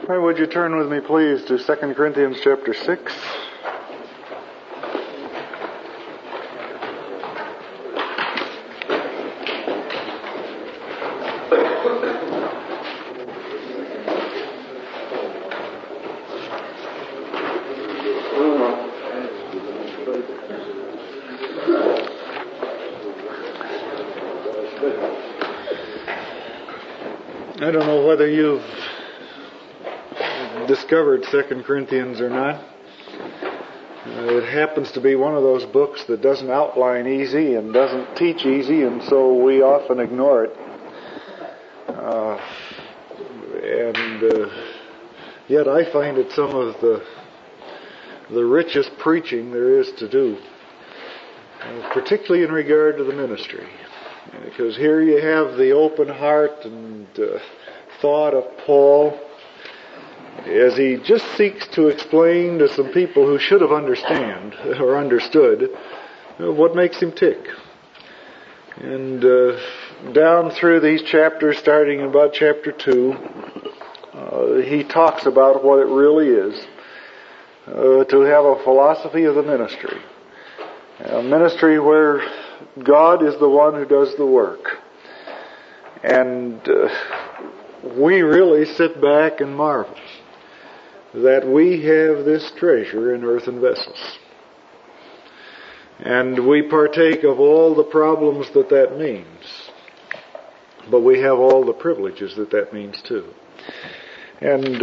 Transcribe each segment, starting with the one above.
Why would you turn with me, please, to 2 Corinthians chapter 6? I don't know whether you've discovered 2 Corinthians or not. It happens to be one of those books that doesn't outline easy and doesn't teach easy, and so we often ignore it. Yet I find it some of the richest preaching there is to do, particularly in regard to the ministry. Because here you have the open heart and thought of Paul as he just seeks to explain to some people who should have understood what makes him tick. And down through these chapters, starting in about chapter 2, he talks about what it really is to have a philosophy of the ministry. A ministry where God is the one who does the work. And we really sit back and marvel that we have this treasure in earthen vessels. And we partake of all the problems that means. But we have all the privileges that means too. And,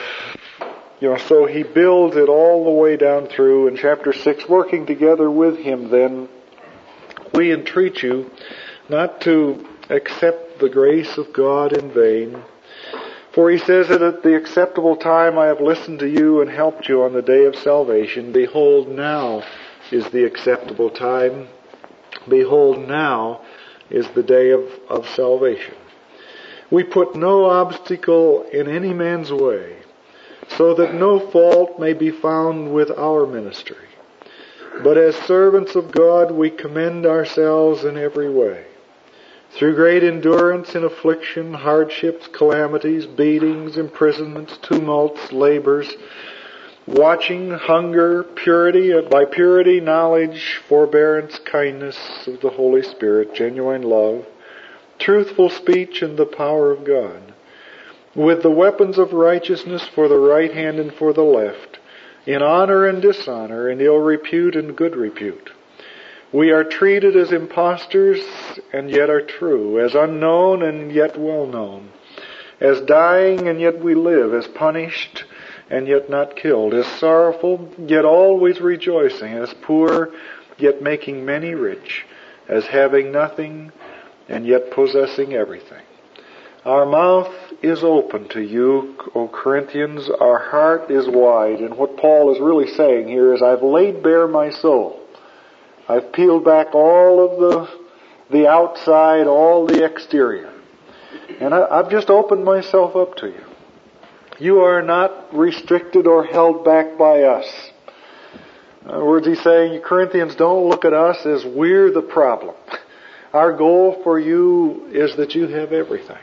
so he builds it all the way down through in chapter 6, working together with him then. We entreat you not to accept the grace of God in vain. For he says that at the acceptable time I have listened to you and helped you on the day of salvation. Behold, now is the acceptable time. Behold, now is the day of salvation. We put no obstacle in any man's way, so that no fault may be found with our ministry. But as servants of God, we commend ourselves in every way, through great endurance in affliction, hardships, calamities, beatings, imprisonments, tumults, labors, watching, hunger, purity, by purity, knowledge, forbearance, kindness of the Holy Spirit, genuine love, truthful speech, and the power of God, with the weapons of righteousness for the right hand and for the left, in honor and dishonor, in ill repute and good repute. We are treated as impostors and yet are true, as unknown and yet well known, as dying and yet we live, as punished and yet not killed, as sorrowful yet always rejoicing, as poor yet making many rich, as having nothing and yet possessing everything. Our mouth is open to you, O Corinthians. Our heart is wide. And what Paul is really saying here is, I've laid bare my soul. I've peeled back all of the outside, all the exterior. And I've just opened myself up to you. You are not restricted or held back by us. In other words, he's saying, you Corinthians, don't look at us as we're the problem. Our goal for you is that you have everything.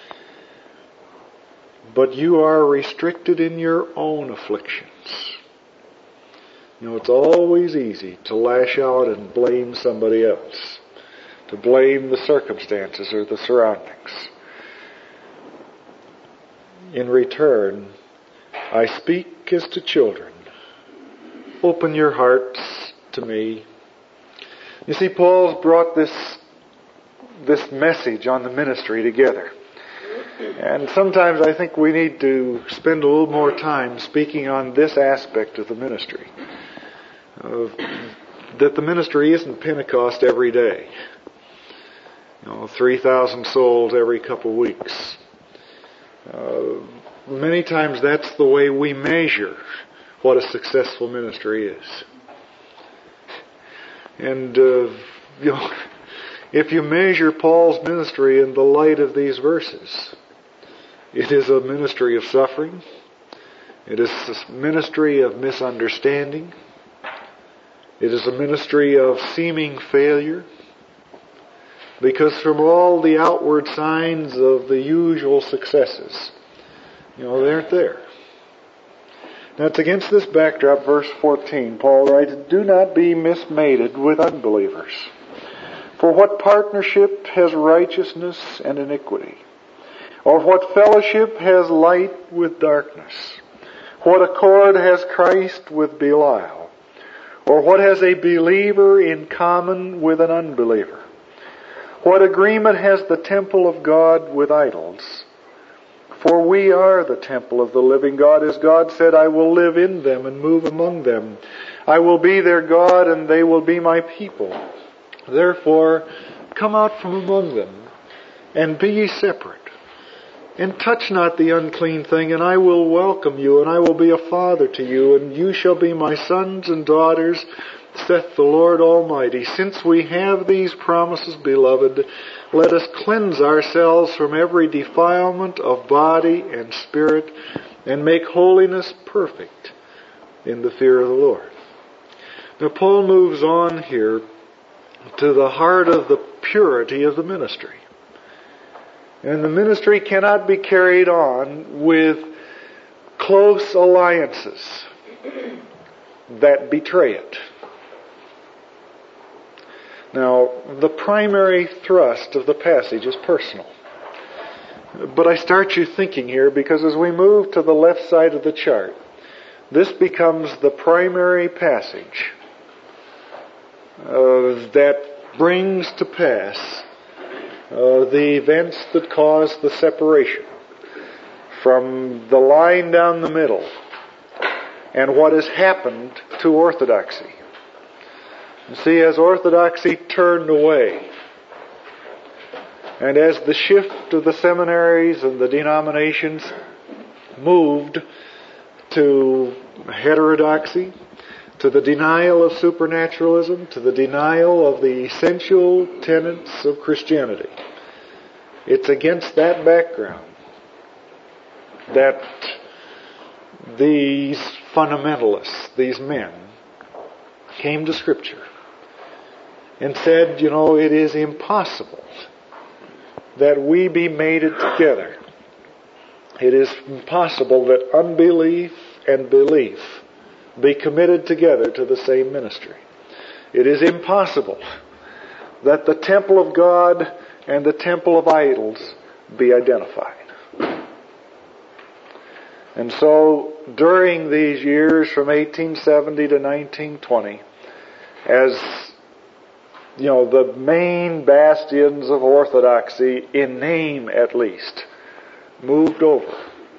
But you are restricted in your own afflictions. It's always easy to lash out and blame somebody else, to blame the circumstances or the surroundings. In return, I speak as to children. Open your hearts to me. You see, Paul's brought this message on the ministry together. And sometimes I think we need to spend a little more time speaking on this aspect of the ministry. That the ministry isn't Pentecost every day. 3,000 souls every couple weeks. Many times that's the way we measure what a successful ministry is. And, if you measure Paul's ministry in the light of these verses, it is a ministry of suffering. It is a ministry of misunderstanding. It is a ministry of seeming failure. Because from all the outward signs of the usual successes, they aren't there. That's against this backdrop, verse 14, Paul writes, "Do not be mismated with unbelievers. For what partnership has righteousness and iniquity? Or what fellowship has light with darkness? What accord has Christ with Belial? Or what has a believer in common with an unbeliever? What agreement has the temple of God with idols? For we are the temple of the living God, as God said, I will live in them and move among them. I will be their God, and they will be my people. Therefore, come out from among them, and be ye separate. And touch not the unclean thing, and I will welcome you, and I will be a father to you, and you shall be my sons and daughters, saith the Lord Almighty. Since we have these promises, beloved, let us cleanse ourselves from every defilement of body and spirit, and make holiness perfect in the fear of the Lord." Now Paul moves on here to the heart of the purity of the ministry. And the ministry cannot be carried on with close alliances that betray it. Now, the primary thrust of the passage is personal. But I start you thinking here because as we move to the left side of the chart, this becomes the primary passage that brings to pass the events that cause the separation from the line down the middle and what has happened to orthodoxy. You see, as orthodoxy turned away, and as the shift of the seminaries and the denominations moved to heterodoxy, to the denial of supernaturalism, to the denial of the essential tenets of Christianity, it's against that background that these fundamentalists, these men, came to Scripture and said, it is impossible that we be mated together. It is impossible that unbelief and belief be committed together to the same ministry. It is impossible that the temple of God and the temple of idols be identified. And so, during these years from 1870 to 1920, as the main bastions of orthodoxy, in name at least, moved over,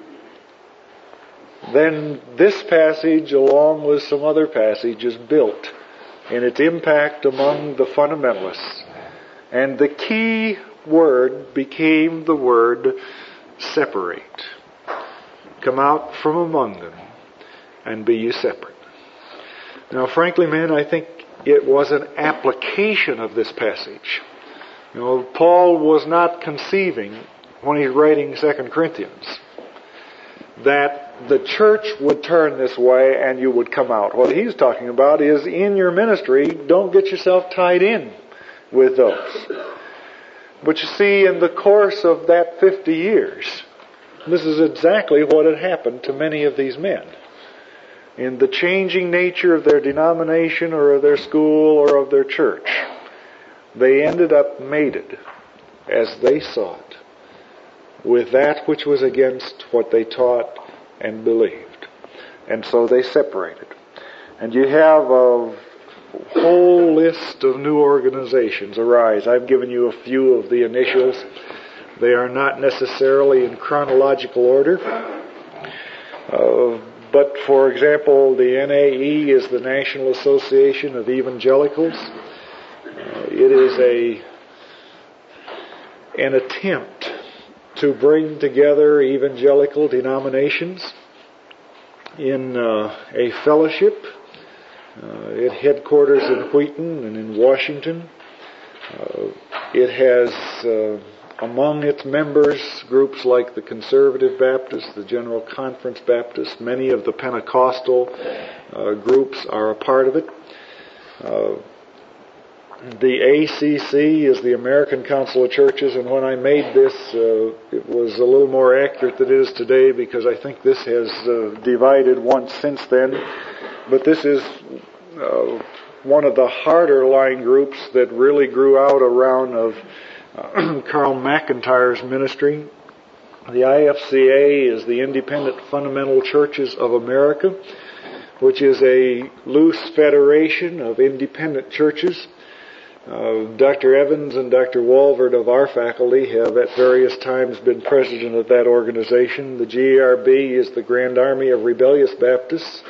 then this passage, along with some other passages, built in its impact among the fundamentalists. And the key word became the word separate. Come out from among them and be ye separate. Now, frankly, man, I think it was an application of this passage. Paul was not conceiving, when he's writing 2 Corinthians, that the church would turn this way and you would come out. What he's talking about is, in your ministry, don't get yourself tied in with those. But you see, in the course of that 50 years, this is exactly what had happened to many of these men. In the changing nature of their denomination or of their school or of their church, they ended up mated, as they saw it, with that which was against what they taught and believed. And so they separated. And you have a whole list of new organizations arise. I've given you a few of the initials. They are not necessarily in chronological order. But, for example, the NAE is the National Association of Evangelicals. It is an attempt to bring together evangelical denominations in a fellowship. It headquarters in Wheaton and in Washington. It has among its members groups like the Conservative Baptists, the General Conference Baptists. Many of the Pentecostal groups are a part of it. The ACC is the American Council of Churches, and when I made this, it was a little more accurate than it is today because I think this has divided once since then. But this is one of the harder line groups that really grew out around of Carl McIntyre's ministry. The IFCA is the Independent Fundamental Churches of America, which is a loose federation of independent churches. Dr. Evans and Dr. Walvert of our faculty have at various times been president of that organization. The GARB is the Grand Army of Rebellious Baptists.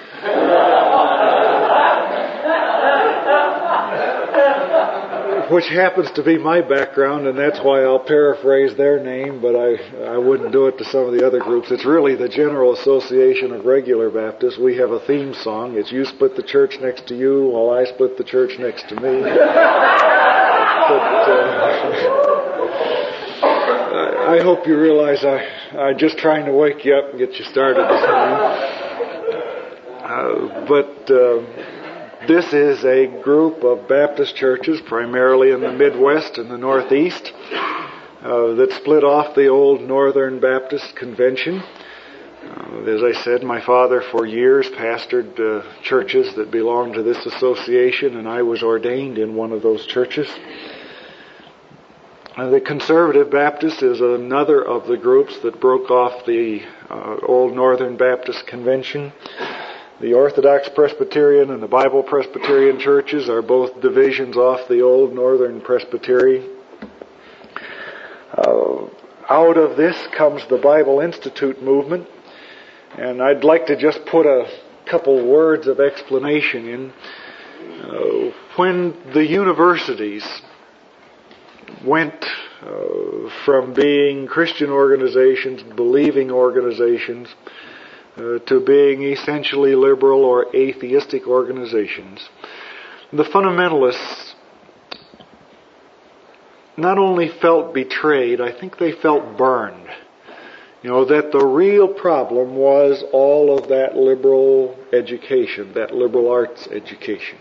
Which happens to be my background, and that's why I'll paraphrase their name, but I wouldn't do it to some of the other groups. It's really the General Association of Regular Baptists. We have a theme song. It's "You split the church next to you while I split the church next to me." I hope you realize I'm just trying to wake you up and get you started this morning. This is a group of Baptist churches, primarily in the Midwest and the Northeast, that split off the old Northern Baptist Convention. As I said, my father for years pastored churches that belonged to this association, and I was ordained in one of those churches. The Conservative Baptist is another of the groups that broke off the old Northern Baptist Convention. The Orthodox Presbyterian and the Bible Presbyterian churches are both divisions off the old Northern Presbytery. Out of this comes the Bible Institute movement, and I'd like to just put a couple words of explanation in. When the universities went from being Christian organizations, believing organizations, to being essentially liberal or atheistic organizations, the fundamentalists not only felt betrayed, I think they felt burned. That the real problem was all of that liberal education, that liberal arts education.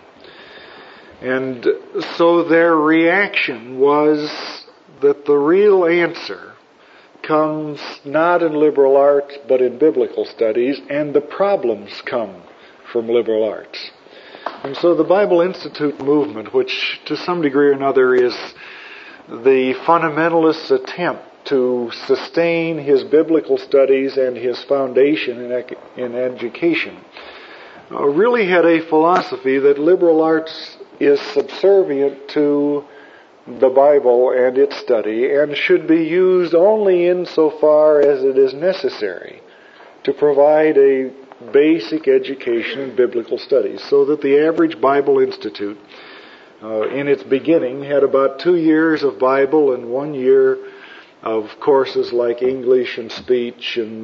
And so their reaction was that the real answer comes not in liberal arts but in biblical studies, and the problems come from liberal arts. And so the Bible Institute movement, which to some degree or another is the fundamentalist's attempt to sustain his biblical studies and his foundation in education, really had a philosophy that liberal arts is subservient to the Bible and its study, and should be used only insofar as it is necessary to provide a basic education in biblical studies, so that the average Bible Institute, in its beginning, had about 2 years of Bible and 1 year of courses like English and speech and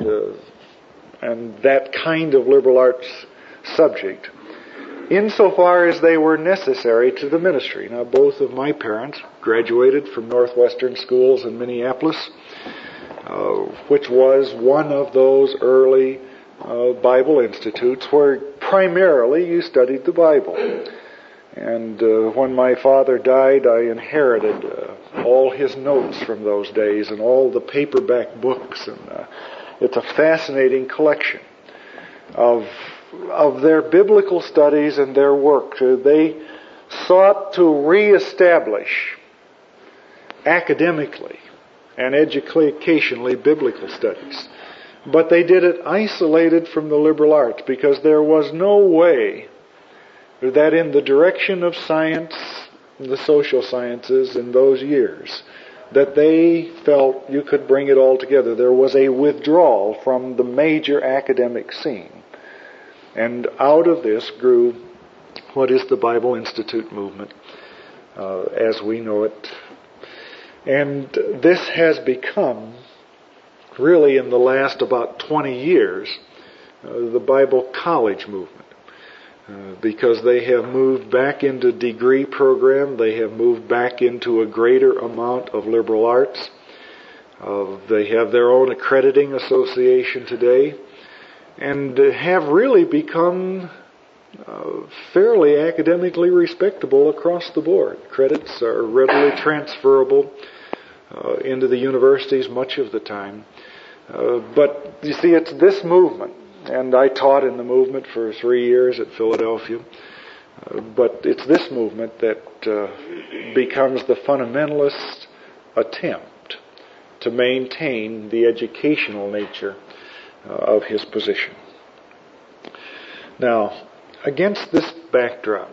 that kind of liberal arts subject, insofar as they were necessary to the ministry. Now, both of my parents graduated from Northwestern schools in Minneapolis, which was one of those early Bible institutes where primarily you studied the Bible. And when my father died, I inherited all his notes from those days and all the paperback books. And it's a fascinating collection of their biblical studies and their work. They sought to reestablish academically and educationally biblical studies. But they did it isolated from the liberal arts, because there was no way that in the direction of science, the social sciences in those years, that they felt you could bring it all together. There was a withdrawal from the major academic scene. And out of this grew what is the Bible Institute movement as we know it. And this has become, really in the last about 20 years, the Bible college movement. Because they have moved back into degree program, they have moved back into a greater amount of liberal arts. They have their own accrediting association today, and have really become fairly academically respectable across the board. Credits are readily transferable into the universities much of the time. But you see, it's this movement, and I taught in the movement for 3 years at Philadelphia, but it's this movement that becomes the fundamentalist attempt to maintain the educational nature of his position. Now, against this backdrop,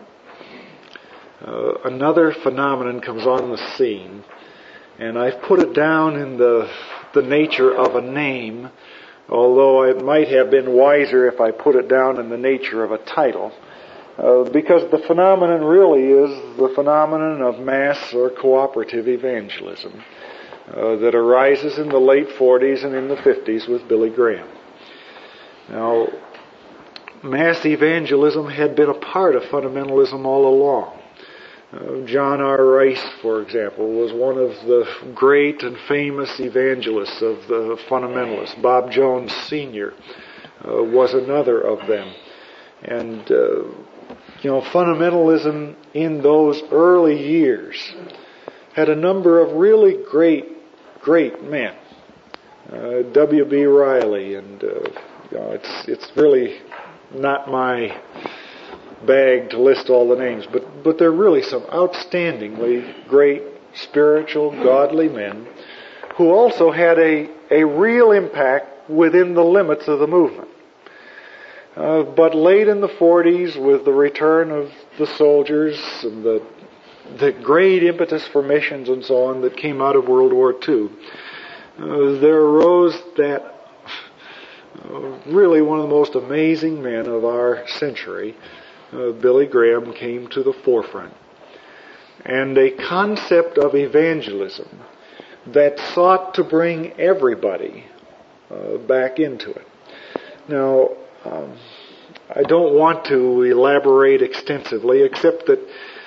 another phenomenon comes on the scene, and I've put it down in the nature of a name, although it might have been wiser if I put it down in the nature of a title, because the phenomenon really is the phenomenon of mass or cooperative evangelism that arises in the late 40s and in the 50s with Billy Graham. Now, mass evangelism had been a part of fundamentalism all along. John R. Rice, for example, was one of the great and famous evangelists of the fundamentalists. Bob Jones Sr. Was another of them. And, fundamentalism in those early years had a number of really great men. W.B. Riley, and it's really not my bag to list all the names, but there are really some outstandingly great spiritual, godly men who also had a real impact within the limits of the movement. But late in the 40s, with the return of the soldiers and the great impetus for missions and so on that came out of World War II, there arose that really one of the most amazing men of our century, Billy Graham, came to the forefront. And a concept of evangelism that sought to bring everybody back into it. Now, I don't want to elaborate extensively, except that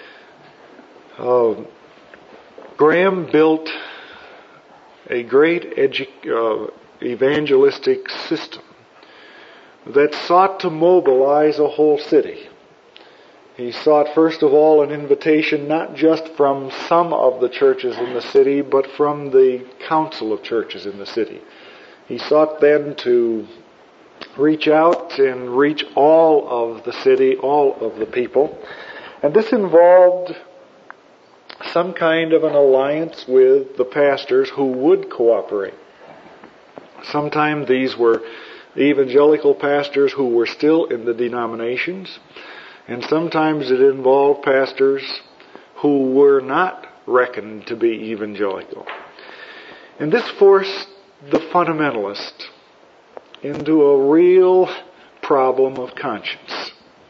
Graham built a great evangelistic system that sought to mobilize a whole city. He sought, first of all, an invitation not just from some of the churches in the city, but from the council of churches in the city. He sought then to reach out and reach all of the city, all of the people. And this involved some kind of an alliance with the pastors who would cooperate. Sometimes these were evangelical pastors who were still in the denominations, and sometimes it involved pastors who were not reckoned to be evangelical. And this forced the fundamentalist into a real problem of conscience.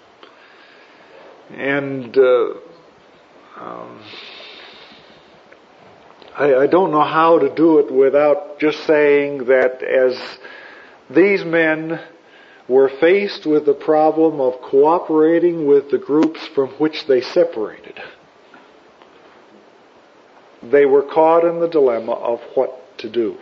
And I don't know how to do it without just saying that as these men were faced with the problem of cooperating with the groups from which they separated, they were caught in the dilemma of what to do.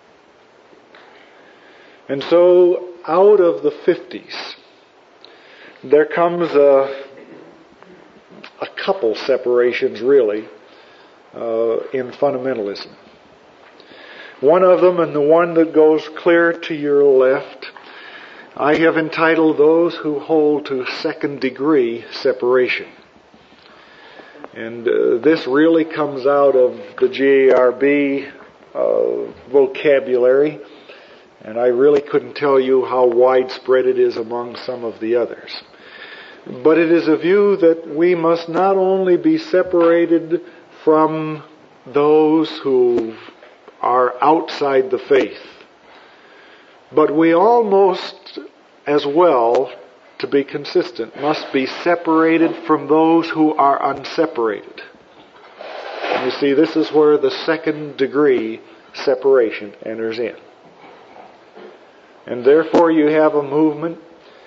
And so, out of the 50s, there comes a couple separations, really, in fundamentalism. One of them, and the one that goes clear to your left, I have entitled those who hold to second degree separation. And this really comes out of the GARB vocabulary, and I really couldn't tell you how widespread it is among some of the others. But it is a view that we must not only be separated from those who are outside the faith, but we almost as well, to be consistent, must be separated from those who are unseparated. And you see, this is where the second degree separation enters in. And therefore you have a movement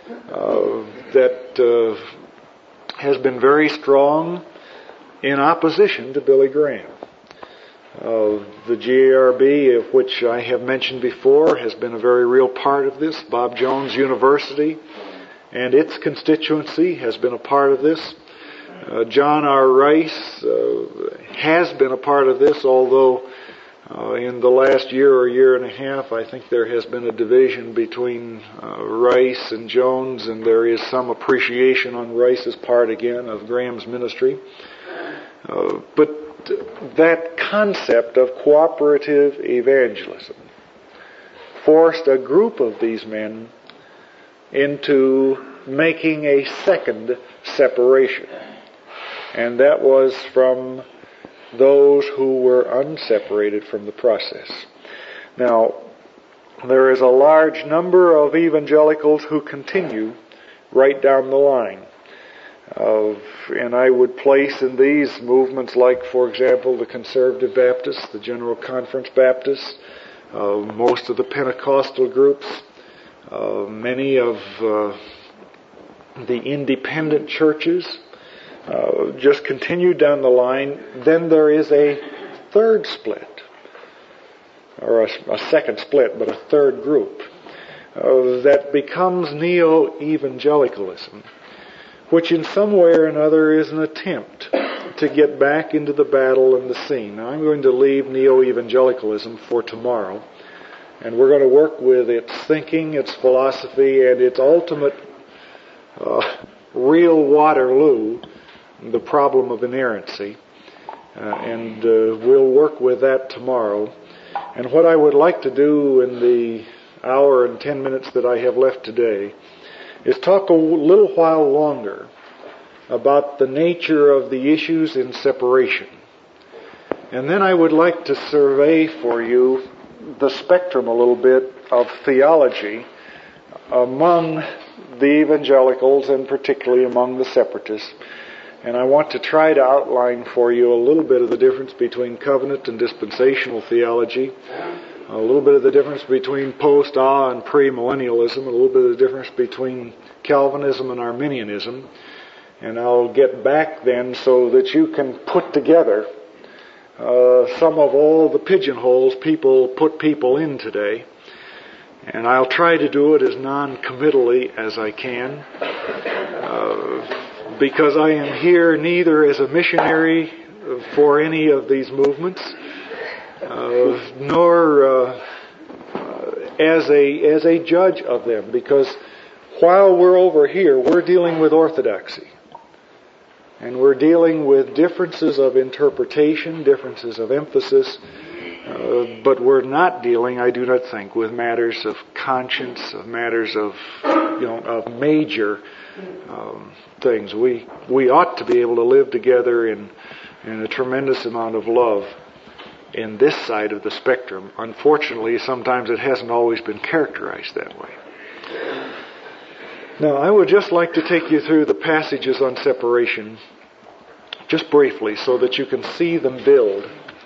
that has been very strong in opposition to Billy Graham. The GARB, of which I have mentioned before, has been a very real part of this. Bob Jones University and its constituency has been a part of this. John R. Rice has been a part of this, although in the last year or year and a half, I think there has been a division between Rice and Jones, and there is some appreciation on Rice's part again of Graham's ministry. But that concept of cooperative evangelism forced a group of these men into making a second separation. And that was from those who were unseparated from the process. Now, there is a large number of evangelicals who continue right down the line. And I would place in these movements like, for example, the Conservative Baptists, the General Conference Baptists, most of the Pentecostal groups, many of the independent churches, just continue down the line. Then there is a third split, or a second split, but a third group that becomes neo-evangelicalism, which in some way or another is an attempt to get back into the battle and the scene. Now, I'm going to leave neo-evangelicalism for tomorrow, and we're going to work with its thinking, its philosophy, and its ultimate real Waterloo, the problem of inerrancy. And we'll work with that tomorrow. And what I would like to do in the hour and 10 minutes that I have left today is talk a little while longer about the nature of the issues in separation. And then I would like to survey for you the spectrum a little bit of theology among the evangelicals and particularly among the separatists. And I want to try to outline for you a little bit of the difference between covenant and dispensational theology, a little bit of the difference between post-ah and premillennialism, a little bit of the difference between Calvinism and Arminianism. And I'll get back then so that you can put together some of all the pigeonholes people put people in today. And I'll try to do it as non-committally as I can, because I am here neither as a missionary for any of these movements, nor as a judge of them, because while we're over here, we're dealing with orthodoxy. And we're dealing with differences of interpretation, differences of emphasis, but we're not dealing, I do not think, with matters of conscience, of matters of, of major things. We ought to be able to live together in a tremendous amount of love in this side of the spectrum. Unfortunately, sometimes it hasn't always been characterized that way. Now, I would just like to take you through the passages on separation, just briefly, so that you can see them build.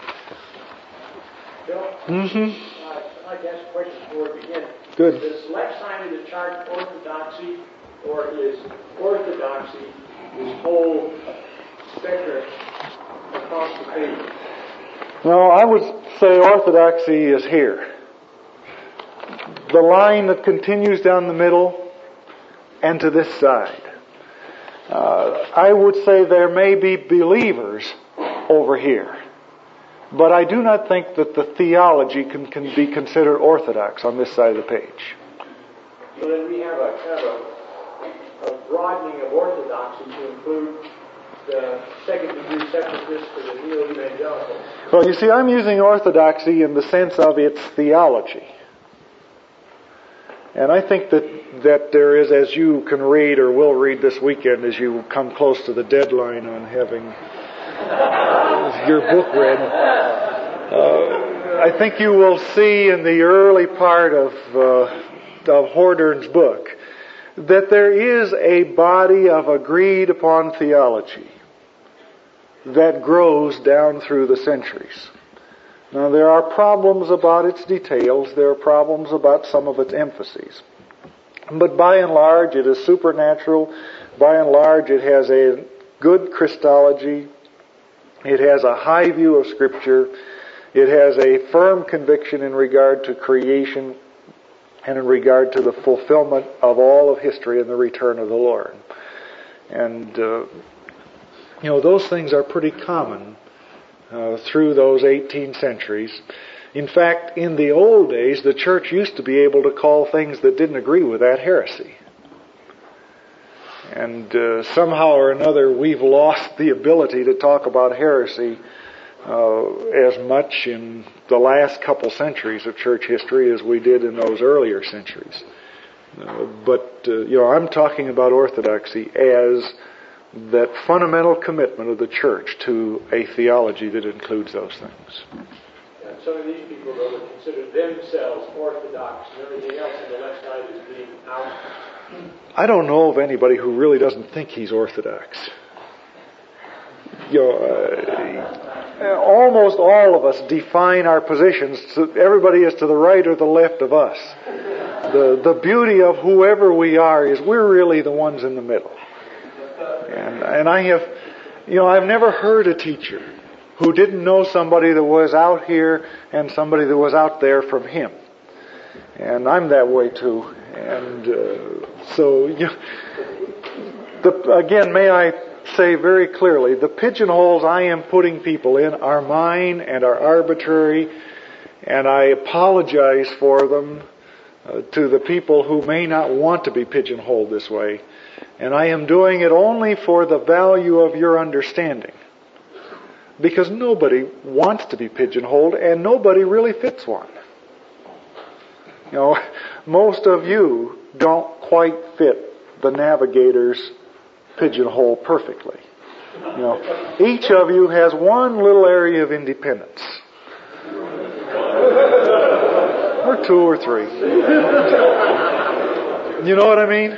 Bill? I'd like to ask a question before we begin. Good. Is the left side of the chart orthodoxy, or is orthodoxy this whole spectrum across the page? No, I would say orthodoxy is here. The line that continues down the middle and to this side. I would say there may be believers over here, but I do not think that the theology can be considered orthodox on this side of the page. So then we have a broadening of orthodoxy to include the second-degree separatists to the neo-evangelical. Well, you see, I'm using orthodoxy in the sense of its theology. And I think that there is, as you can read or will read this weekend as you come close to the deadline on having your book read, I think you will see in the early part of Hordern's book that there is a body of agreed upon theology that grows down through the centuries. Now, there are problems about its details. There are problems about some of its emphases. But by and large, it is supernatural. By and large, it has a good Christology. It has a high view of Scripture. It has a firm conviction in regard to creation. and in regard to the fulfillment of all of history and the return of the Lord. And, those things are pretty common through those 18 centuries. In fact, in the old days, the church used to be able to call things that didn't agree with that heresy. And somehow or another, we've lost the ability to talk about heresy as much in the last couple centuries of church history as we did in those earlier centuries. But I'm talking about orthodoxy as that fundamental commitment of the church to a theology that includes those things. And some of these people, though, would consider themselves orthodox, and everything else on the left side is being out. I don't know of anybody who really doesn't think he's orthodox. Almost all of us define our positions. Everybody is to the right or the left of us. The beauty of whoever we are is we're really the ones in the middle. And I've never heard a teacher who didn't know somebody that was out here and somebody that was out there from him. And I'm that way too. And again, may I say very clearly, the pigeonholes I am putting people in are mine and are arbitrary, and I apologize for them to the people who may not want to be pigeonholed this way. And I am doing it only for the value of your understanding. Because nobody wants to be pigeonholed, and nobody really fits one. Most of you don't quite fit the navigator's pigeonhole perfectly. Each of you has one little area of independence. Or two or three. You know what I mean?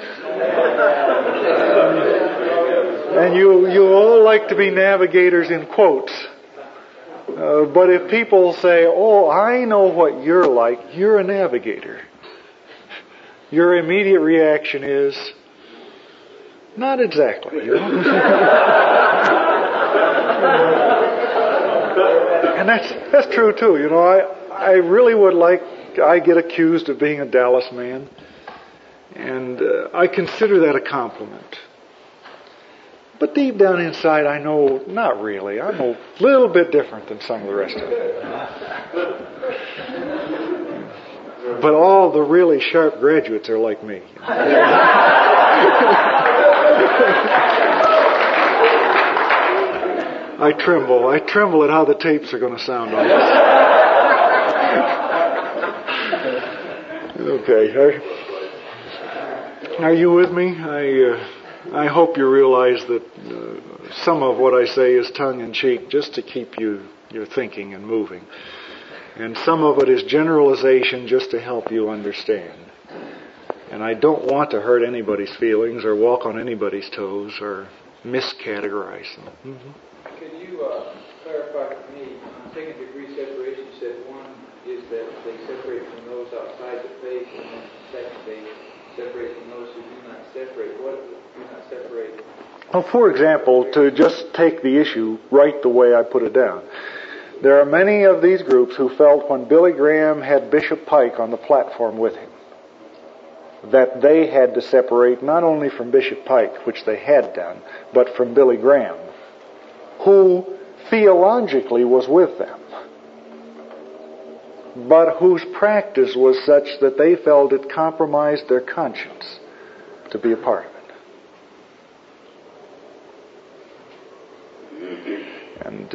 And you all like to be navigators in quotes. But if people say, "Oh, I know what you're like, you're a navigator," your immediate reaction is, "Not exactly." And that's true too. I really would I get accused of being a Dallas man. And I consider that a compliment. But deep down inside, I know not really. I'm a little bit different than some of the rest of them. But all the really sharp graduates are like me. I tremble at how the tapes are going to sound on this. Okay. Are you with me? I hope you realize that some of what I say is tongue-in-cheek just to keep your thinking and moving. And some of it is generalization just to help you understand. And I don't want to hurt anybody's feelings or walk on anybody's toes or miscategorize them. Mm-hmm. Can you clarify for me, on second degree separation, you said one is that they separate from those outside the faith, and then second, they separate from those who do not separate. What do not separate? Well, for example, to just take the issue right the way I put it down, there are many of these groups who felt when Billy Graham had Bishop Pike on the platform with him that they had to separate not only from Bishop Pike, which they had done, but from Billy Graham, who theologically was with them, but whose practice was such that they felt it compromised their conscience to be a part of it. And,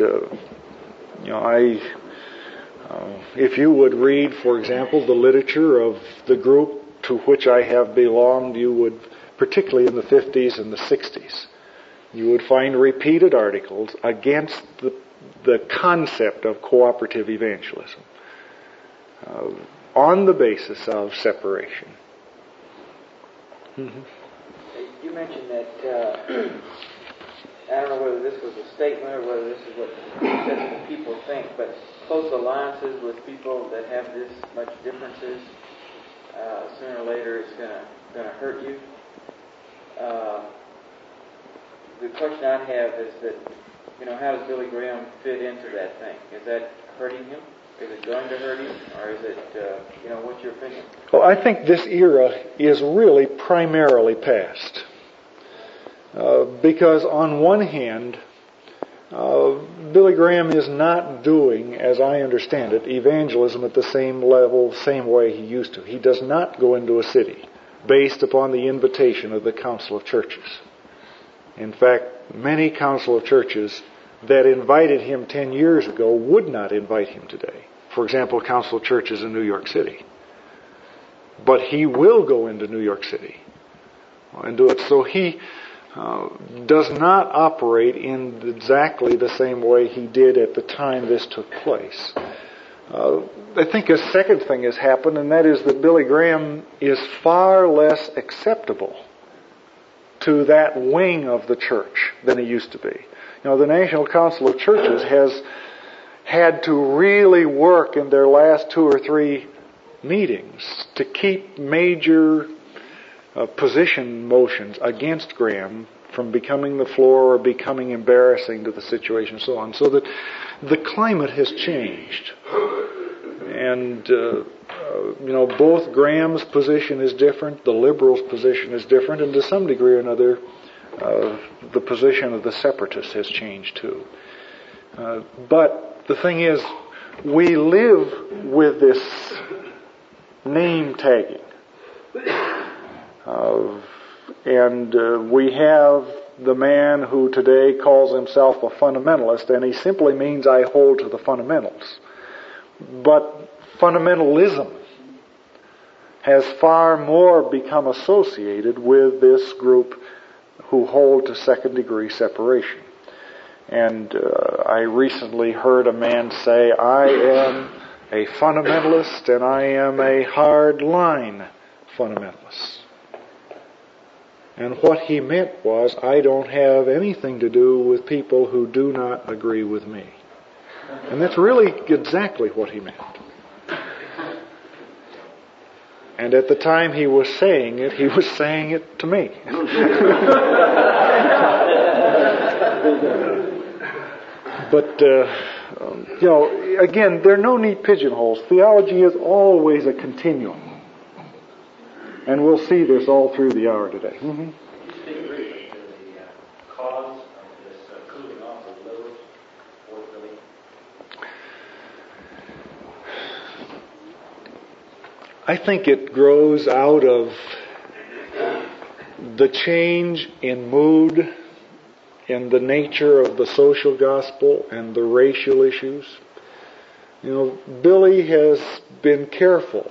if you would read, for example, the literature of the group to which I have belonged, you would, particularly in the 50s and the 60s, you would find repeated articles against the concept of cooperative evangelism on the basis of separation. Mm-hmm. You mentioned that, I don't know whether this was a statement or whether this is what the people think, but close alliances with people that have this much differences, sooner or later it's going to hurt you. The question I have is that, how does Billy Graham fit into that thing? Is that hurting him? Is it going to hurt him, or is it, what's your opinion? Well, I think this era is really primarily past. Because on one hand, Billy Graham is not doing, as I understand it, evangelism at the same level, same way he used to. He does not go into a city based upon the invitation of the Council of Churches. In fact, many Council of Churches that invited him 10 years ago would not invite him today. For example, Council of Churches in New York City. But he will go into New York City and do it. So he does not operate in exactly the same way he did at the time this took place. I think a second thing has happened, and that is that Billy Graham is far less acceptable to that wing of the church than he used to be. The National Council of Churches has had to really work in their last 2 or 3 meetings to keep major position motions against Graham from becoming the floor or becoming embarrassing to the situation and so on. So that the climate has changed. And, both Graham's position is different, the liberals' position is different, and to some degree or another, the position of the separatists has changed too. But the thing is, we live with this name tagging. And we have the man who today calls himself a fundamentalist, and he simply means I hold to the fundamentals. But fundamentalism has far more become associated with this group who hold to second-degree separation. And I recently heard a man say, I am a fundamentalist and I am a hard-line fundamentalist. And what he meant was, I don't have anything to do with people who do not agree with me. And that's really exactly what he meant. And at the time he was saying it to me. But, again, there are no neat pigeonholes. Theology is always a continuum. And we'll see this all through the hour today. Mm-hmm. Speak briefly to the cause of this cooling off of liberals, Fort Billy. I think it grows out of the change in mood, in the nature of the social gospel and the racial issues. Billy has been careful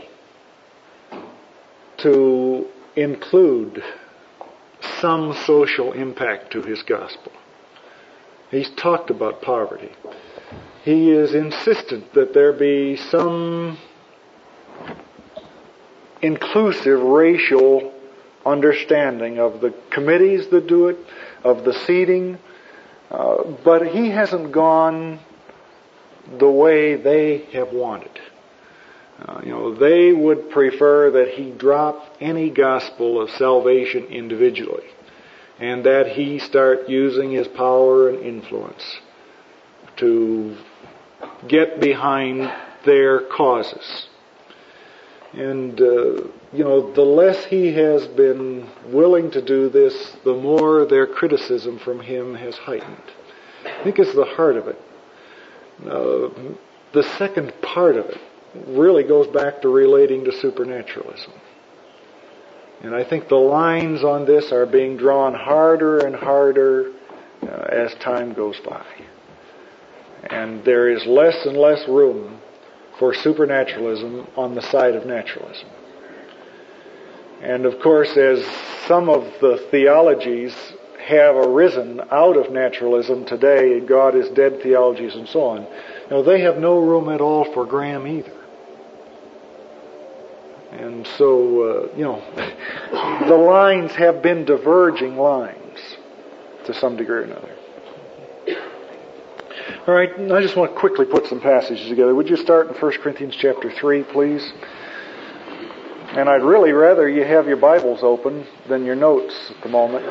to include some social impact to his gospel. He's talked about poverty. He is insistent that there be some inclusive racial understanding of the committees that do it, of the seating, but he hasn't gone the way they have wanted. They would prefer that he drop any gospel of salvation individually, and that he start using his power and influence to get behind their causes. And, the less he has been willing to do this, the more their criticism from him has heightened. I think it's the heart of it. The second part of it really goes back to relating to supernaturalism. And I think the lines on this are being drawn harder and harder as time goes by. And there is less and less room for supernaturalism on the side of naturalism. And of course, as some of the theologies have arisen out of naturalism today, God is dead theologies and so on, they have no room at all for Graham either. And so, the lines have been diverging lines to some degree or another. All right, I just want to quickly put some passages together. Would you start in 1 Corinthians chapter 3, please? And I'd really rather you have your Bibles open than your notes at the moment.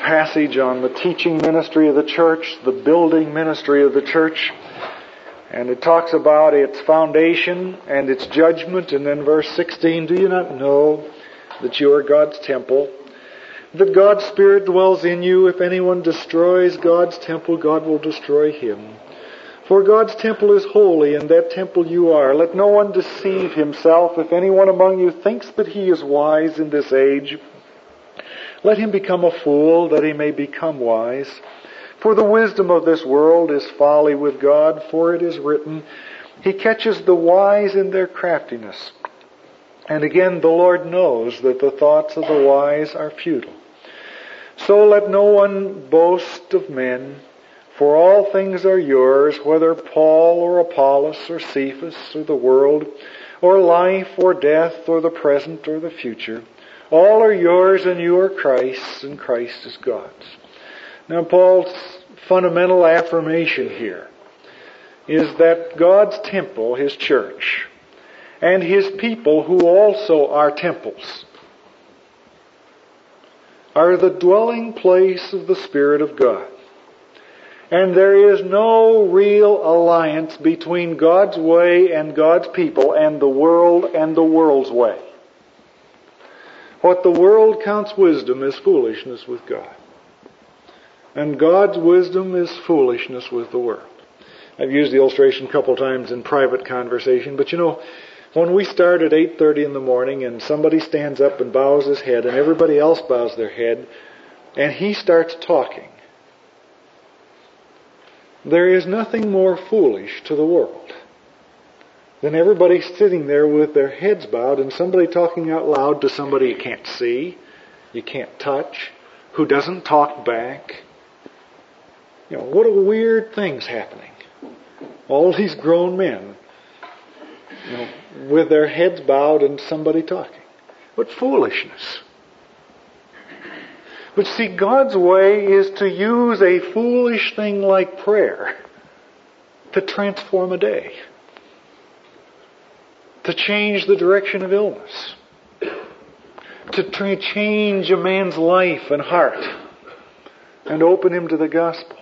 passage on the teaching ministry of the church, the building ministry of the church. And it talks about its foundation and its judgment. And then verse 16, do you not know that you are God's temple, that God's Spirit dwells in you? If anyone destroys God's temple, God will destroy him. For God's temple is holy, and that temple you are. Let no one deceive himself. If anyone among you thinks that he is wise in this age, let him become a fool, that he may become wise. For the wisdom of this world is folly with God, for it is written, He catches the wise in their craftiness. And again, the Lord knows that the thoughts of the wise are futile. So let no one boast of men, for all things are yours, whether Paul or Apollos or Cephas or the world, or life or death or the present or the future. All are yours, and you are Christ's, and Christ is God's. Now, Paul's fundamental affirmation here is that God's temple, His church, and His people, who also are temples, are the dwelling place of the Spirit of God. And there is no real alliance between God's way and God's people and the world's way. What the world counts wisdom is foolishness with God. And God's wisdom is foolishness with the world. I've used the illustration a couple times in private conversation, but when we start at 8:30 in the morning and somebody stands up and bows his head and everybody else bows their head and he starts talking, there is nothing more foolish to the world than everybody sitting there with their heads bowed and somebody talking out loud to somebody you can't see, you can't touch, who doesn't talk back. What a weird thing's happening. All these grown men, with their heads bowed and somebody talking. What foolishness. But see, God's way is to use a foolish thing like prayer to transform a day, to change the direction of illness, to change a man's life and heart and open him to the gospel,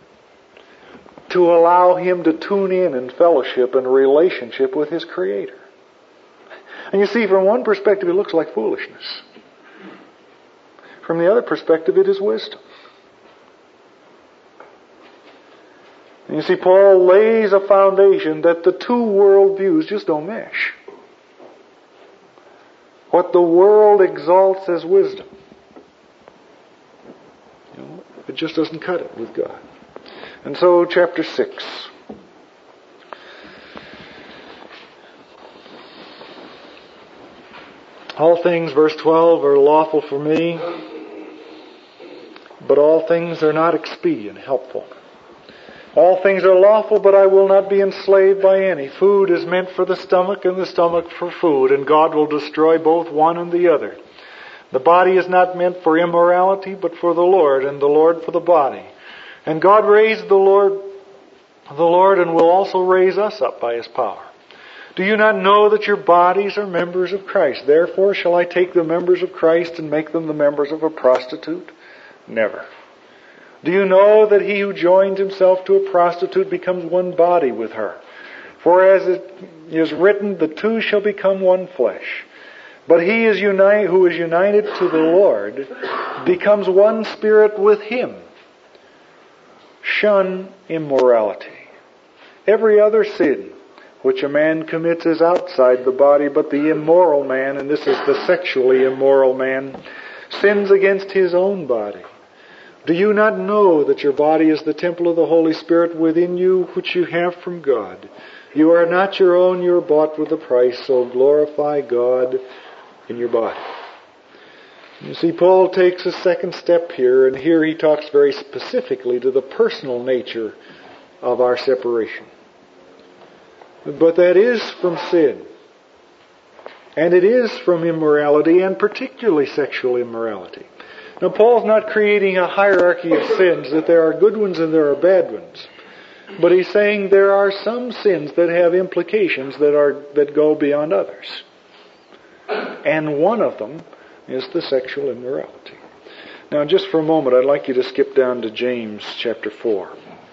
to allow him to tune in and fellowship and relationship with his Creator. And you see, from one perspective it looks like foolishness. From the other perspective it is wisdom. And you see, Paul lays a foundation that the two worldviews just don't mesh. What the world exalts as wisdom, it just doesn't cut it with God. And so, chapter 6. All things, verse 12, are lawful for me, but all things are not expedient, helpful. All things are lawful, but I will not be enslaved by any. Food is meant for the stomach, and the stomach for food, and God will destroy both one and the other. The body is not meant for immorality, but for the Lord, and the Lord for the body. And God raised the Lord, and will also raise us up by His power. Do you not know that your bodies are members of Christ? Therefore shall I take the members of Christ and make them the members of a prostitute? Never. Do you know that he who joins himself to a prostitute becomes one body with her? For as it is written, the two shall become one flesh. But he who is united to the Lord becomes one spirit with Him. Shun immorality. Every other sin which a man commits is outside the body, but the immoral man, and this is the sexually immoral man, sins against his own body. Do you not know that your body is the temple of the Holy Spirit within you, which you have from God? You are not your own, you are bought with a price, so glorify God in your body. You see, Paul takes a second step here, and here he talks very specifically to the personal nature of our separation. But that is from sin. And it is from immorality, and particularly sexual immorality. Now, Paul's not creating a hierarchy of sins, that there are good ones and there are bad ones. But he's saying there are some sins that have implications that go beyond others. And one of them is the sexual immorality. Now, just for a moment, I'd like you to skip down to James chapter 4.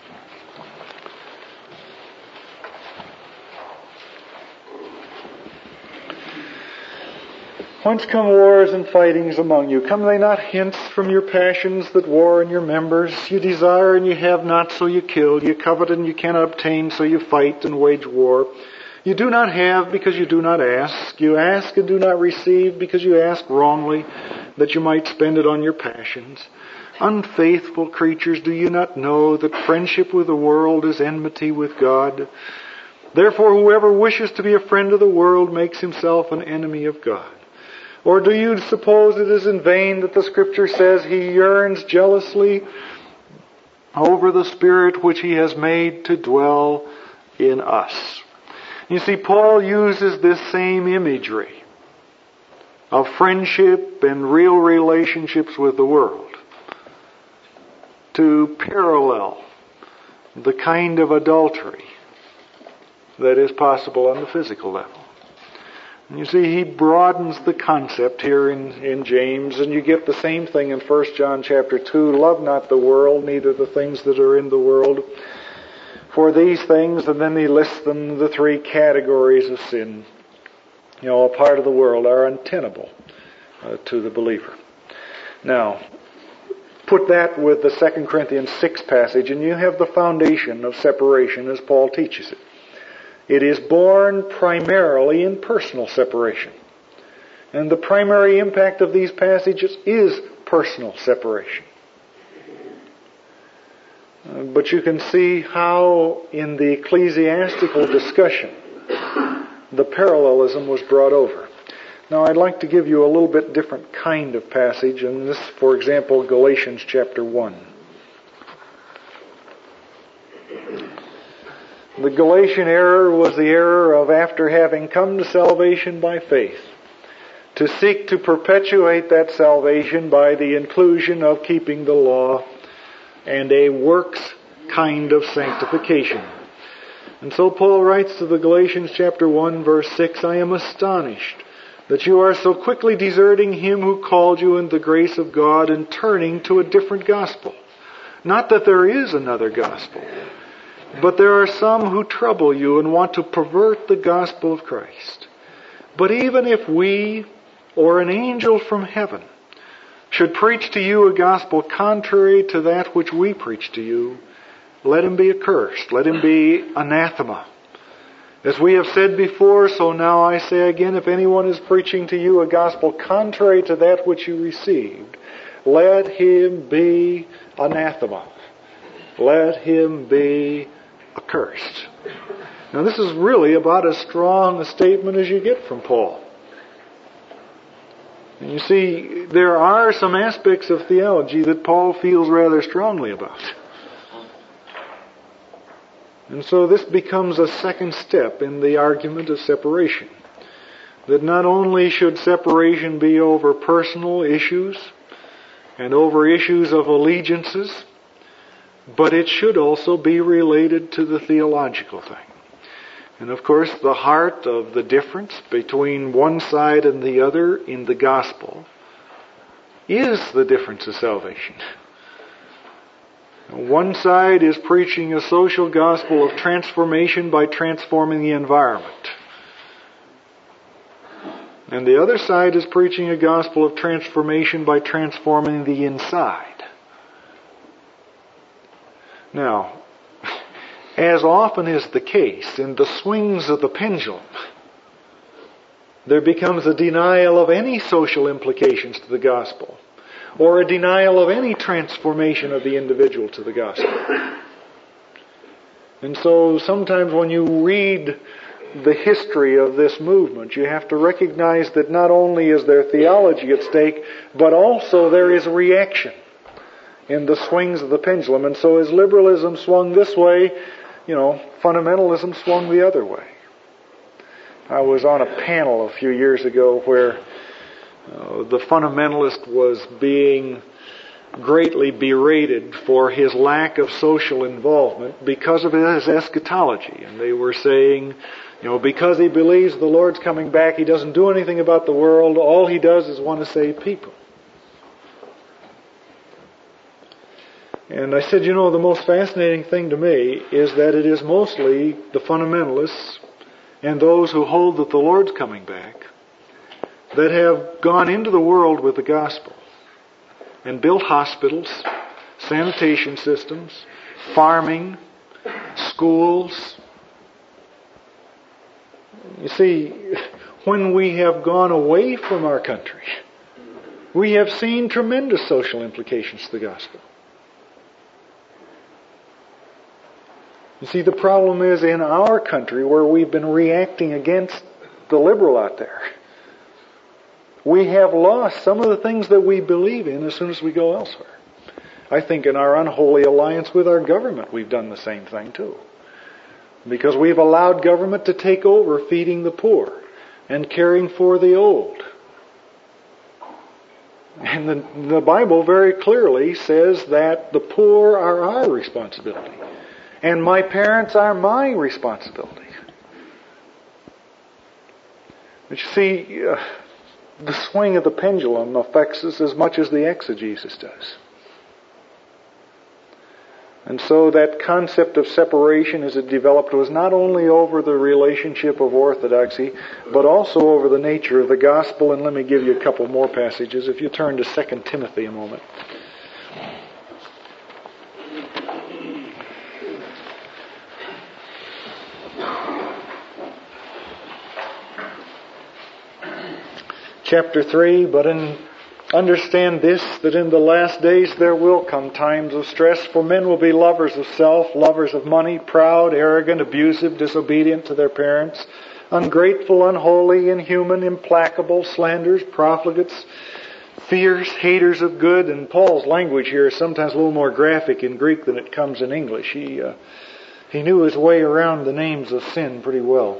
Whence come wars and fightings among you? Come they not hence from your passions that war in your members? You desire and you have not, so you kill. You covet and you cannot obtain, so you fight and wage war. You do not have because you do not ask. You ask and do not receive because you ask wrongly, that you might spend it on your passions. Unfaithful creatures, do you not know that friendship with the world is enmity with God? Therefore, whoever wishes to be a friend of the world makes himself an enemy of God. Or do you suppose it is in vain that the Scripture says He yearns jealously over the Spirit which He has made to dwell in us? You see, Paul uses this same imagery of friendship and real relationships with the world to parallel the kind of adultery that is possible on the physical level. You see, he broadens the concept here in James, and you get the same thing in 1 John chapter 2. Love not the world, neither the things that are in the world. For these things, and then he lists them, the three categories of sin, a part of the world, are untenable to the believer. Now, put that with the 2 Corinthians 6 passage, and you have the foundation of separation as Paul teaches it. It is born primarily in personal separation. And the primary impact of these passages is personal separation. But you can see how in the ecclesiastical discussion the parallelism was brought over. Now I'd like to give you a little bit different kind of passage, and this, for example, Galatians chapter 1. The Galatian error was the error of, after having come to salvation by faith, to seek to perpetuate that salvation by the inclusion of keeping the law and a works kind of sanctification. And so Paul writes to the Galatians chapter 1 verse 6, I am astonished that you are so quickly deserting Him who called you in the grace of God and turning to a different gospel. Not that there is another gospel, but there are some who trouble you and want to pervert the gospel of Christ. But even if we or an angel from heaven should preach to you a gospel contrary to that which we preach to you, let him be accursed. Let him be anathema. As we have said before, so now I say again, if anyone is preaching to you a gospel contrary to that which you received, let him be anathema. Let him be accursed. Now this is really about as strong a statement as you get from Paul. And you see, there are some aspects of theology that Paul feels rather strongly about. And so this becomes a second step in the argument of separation. That not only should separation be over personal issues and over issues of allegiances, but it should also be related to the theological thing. And of course, the heart of the difference between one side and the other in the gospel is the difference of salvation. One side is preaching a social gospel of transformation by transforming the environment. And the other side is preaching a gospel of transformation by transforming the inside. Now, as often is the case in the swings of the pendulum, there becomes a denial of any social implications to the gospel, or a denial of any transformation of the individual to the gospel. And so sometimes when you read the history of this movement, you have to recognize that not only is there theology at stake, but also there is reaction in the swings of the pendulum. And so as liberalism swung this way, fundamentalism swung the other way. I was on a panel a few years ago where the fundamentalist was being greatly berated for his lack of social involvement because of his eschatology. And they were saying, because he believes the Lord's coming back, he doesn't do anything about the world. All he does is want to save people. And I said, the most fascinating thing to me is that it is mostly the fundamentalists and those who hold that the Lord's coming back that have gone into the world with the gospel and built hospitals, sanitation systems, farming, schools. You see, when we have gone away from our country, we have seen tremendous social implications to the gospel. You see, the problem is in our country where we've been reacting against the liberal out there. We have lost some of the things that we believe in as soon as we go elsewhere. I think in our unholy alliance with our government, we've done the same thing too. Because we've allowed government to take over feeding the poor and caring for the old. And the Bible very clearly says that the poor are our responsibility. And my parents are my responsibility. But you see, the swing of the pendulum affects us as much as the exegesis does. And so that concept of separation as it developed was not only over the relationship of orthodoxy, but also over the nature of the gospel. And let me give you a couple more passages. If you turn to 2 Timothy a moment. Chapter 3, understand this, that in the last days there will come times of stress, for men will be lovers of self, lovers of money, proud, arrogant, abusive, disobedient to their parents, ungrateful, unholy, inhuman, implacable, slanderers, profligates, fierce, haters of good. And Paul's language here is sometimes a little more graphic in Greek than it comes in English. He knew his way around the names of sin pretty well.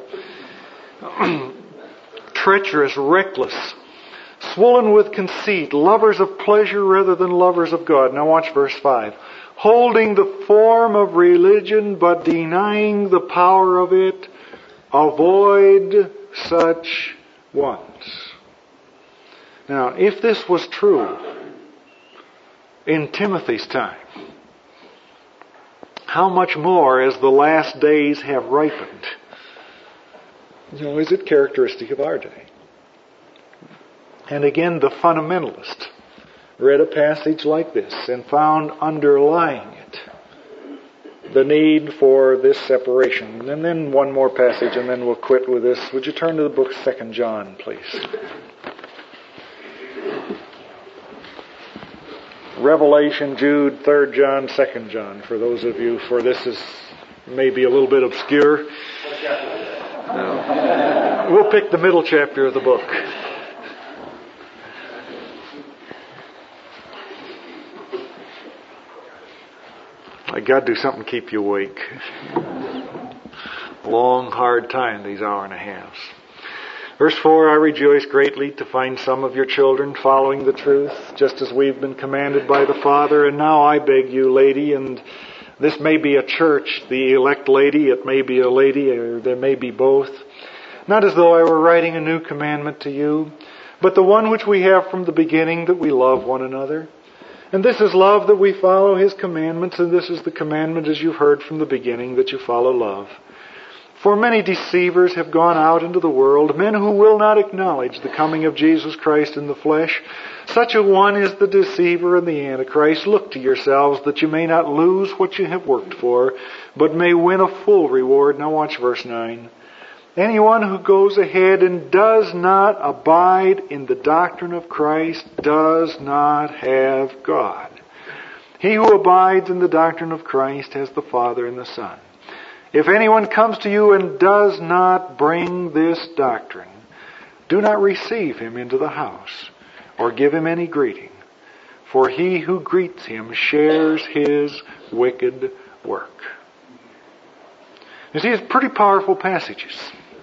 Treacherous, reckless, swollen with conceit, lovers of pleasure rather than lovers of God. Now watch verse 5. Holding the form of religion but denying the power of it, avoid such ones. Now, if this was true in Timothy's time, how much more as the last days have ripened? Is it characteristic of our day? And again, the fundamentalist read a passage like this and found underlying it the need for this separation. And then one more passage and then we'll quit with this. Would you turn to the book 2 John, please? Revelation, Jude, 3 John, 2 John. For those of you, for this is maybe a little bit obscure. We'll pick the middle chapter of the book. I got to do something to keep you awake. Long, hard time, these hour and a halves. Verse 4, I rejoice greatly to find some of your children following the truth, just as we've been commanded by the Father. And now I beg you, lady, and this may be a church, the elect lady, it may be a lady, or there may be both. Not as though I were writing a new commandment to you, but the one which we have from the beginning, that we love one another. And this is love, that we follow His commandments, and this is the commandment, as you've heard from the beginning, that you follow love. For many deceivers have gone out into the world, men who will not acknowledge the coming of Jesus Christ in the flesh. Such a one is the deceiver and the Antichrist. Look to yourselves that you may not lose what you have worked for, but may win a full reward. Now watch verse 9. Anyone who goes ahead and does not abide in the doctrine of Christ does not have God. He who abides in the doctrine of Christ has the Father and the Son. If anyone comes to you and does not bring this doctrine, do not receive him into the house or give him any greeting, for he who greets him shares his wicked work. You see, it's pretty powerful passages.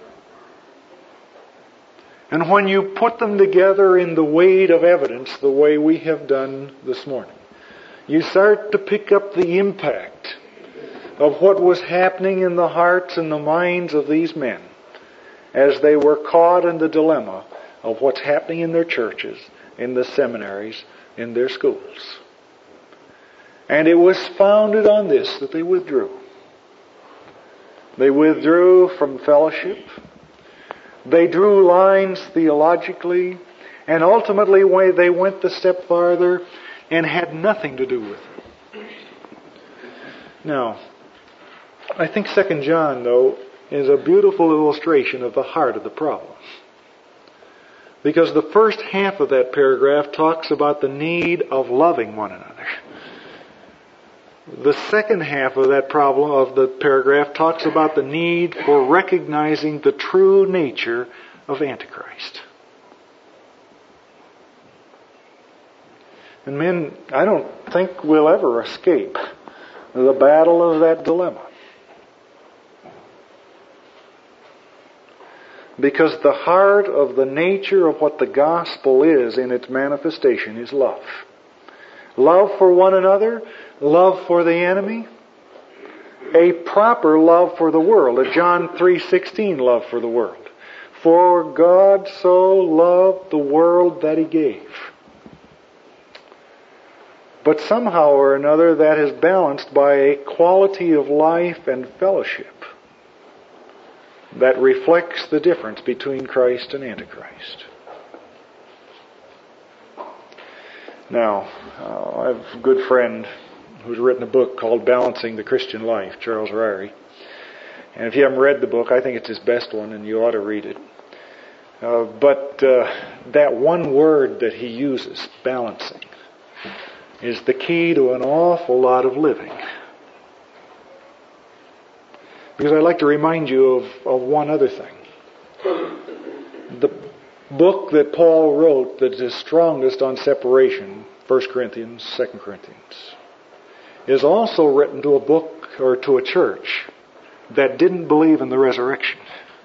And when you put them together in the weight of evidence, the way we have done this morning, you start to pick up the impact of what was happening in the hearts and the minds of these men as they were caught in the dilemma of what's happening in their churches, in the seminaries, in their schools. And it was founded on this, that they withdrew. They withdrew from fellowship. They drew lines theologically. And ultimately, they went the step farther and had nothing to do with it. Now, I think 2 John, though, is a beautiful illustration of the heart of the problem. Because the first half of that paragraph talks about the need of loving one another. The second half of that problem of the paragraph talks about the need for recognizing the true nature of Antichrist. And men, I don't think we'll ever escape the battle of that dilemma. Because the heart of the nature of what the gospel is in its manifestation is love. Love for one another, love for the enemy, a proper love for the world, a John 3:16 love for the world. For God so loved the world that He gave. But somehow or another that is balanced by a quality of life and fellowship that reflects the difference between Christ and Antichrist. Now, I have a good friend who's written a book called Balancing the Christian Life, Charles Ryrie. And if you haven't read the book, I think it's his best one and you ought to read it. But that one word that he uses, balancing, is the key to an awful lot of living. Because I'd like to remind you of one other thing. The book that Paul wrote that is strongest on separation, 1 Corinthians, 2 Corinthians, is also written to a book or to a church that didn't believe in the resurrection.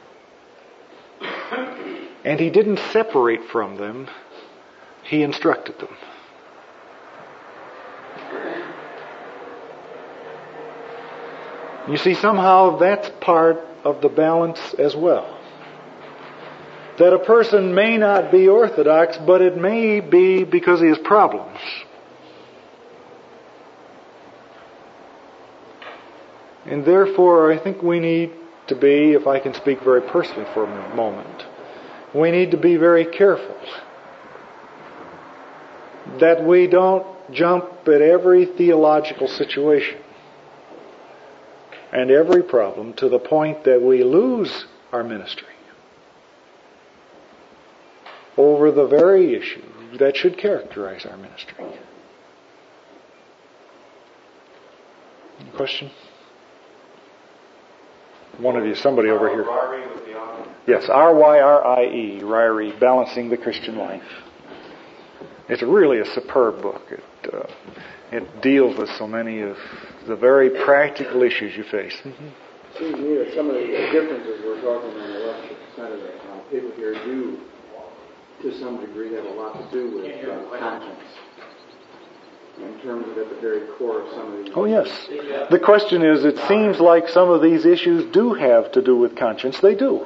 And he didn't separate from them, he instructed them. You see, somehow that's part of the balance as well. That a person may not be orthodox, but it may be because he has problems. And therefore, I think we need to be, if I can speak very personally for a moment, we need to be very careful that we don't jump at every theological situation and every problem to the point that we lose our ministry over the very issue that should characterize our ministry. Any question? One of you, somebody over here. Ryrie was the author. Yes, R-Y-R-I-E, Ryrie, Balancing the Christian Life. It's really a superb book. It deals with so many of the very practical issues you face. Mm-hmm. It seems to me that some of the differences we're talking on the left side of the people here do, to some degree, have a lot to do with conscience. In terms of at the very core of some of these. Oh, yes. The question is, it seems like some of these issues do have to do with conscience. They do.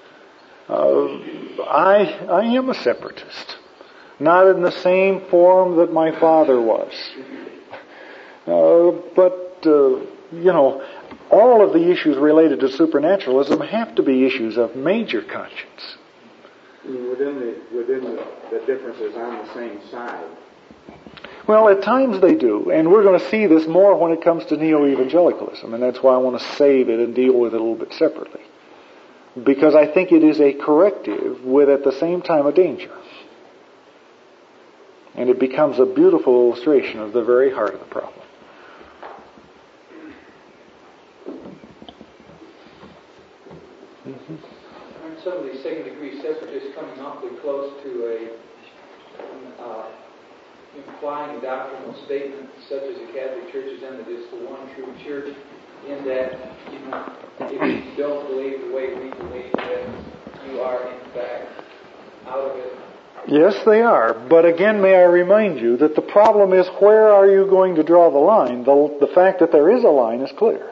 I am a separatist. Not in the same form that my father was. But all of the issues related to supernaturalism have to be issues of major conscience. Within the differences on the same side. Well, at times they do, and we're going to see this more when it comes to neo-evangelicalism, and that's why I want to save it and deal with it a little bit separately. Because I think it is a corrective with, at the same time, a danger. And it becomes a beautiful illustration of the very heart of the problem. Mm-hmm. Aren't some of these second-degree separatists coming awfully close to implying a doctrinal statement such as the Catholic Church has done, that it's the one true church, in that, if you don't believe the way we believe, then you are in fact out of it? Yes, they are. But again, may I remind you that the problem is, where are you going to draw the line? The fact that there is a line is clear.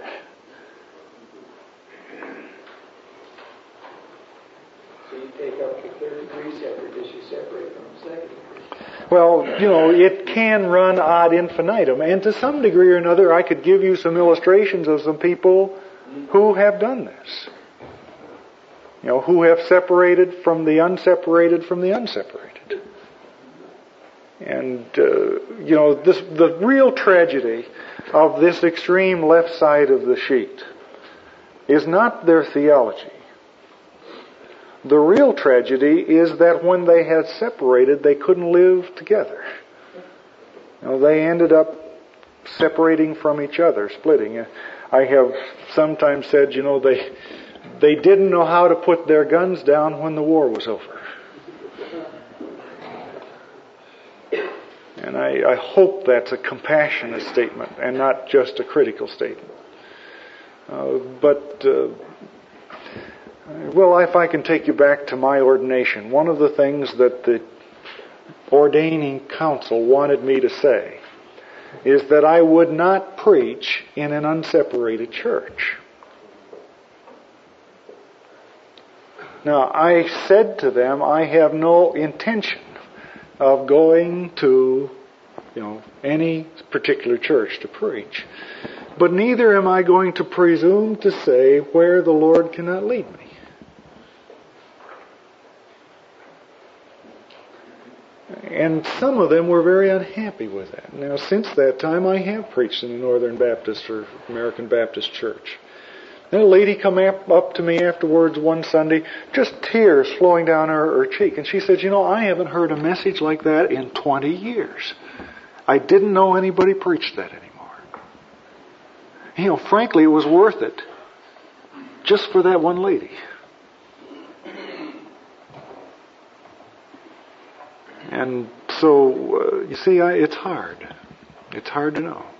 So you take up the third degree separate issue, separate from the second degree. Well, it can run ad infinitum. And to some degree or another, I could give you some illustrations of some people who have done this. Who have separated from the unseparated from the unseparated. And, the real tragedy of this extreme left side of the sheet is not their theology. The real tragedy is that when they had separated, they couldn't live together. They ended up separating from each other, splitting. I have sometimes said, they didn't know how to put their guns down when the war was over. And I hope that's a compassionate statement and not just a critical statement. Well, if I can take you back to my ordination, one of the things that the ordaining council wanted me to say is that I would not preach in an unseparated church. Now, I said to them, I have no intention of going to, any particular church to preach. But neither am I going to presume to say where the Lord cannot lead me. And some of them were very unhappy with that. Now, since that time, I have preached in a Northern Baptist or American Baptist church. And a lady come up to me afterwards one Sunday, just tears flowing down her cheek. And she said, I haven't heard a message like that in 20 years. I didn't know anybody preached that anymore. Frankly, it was worth it. Just for that one lady. And so, you see, it's hard. It's hard to know.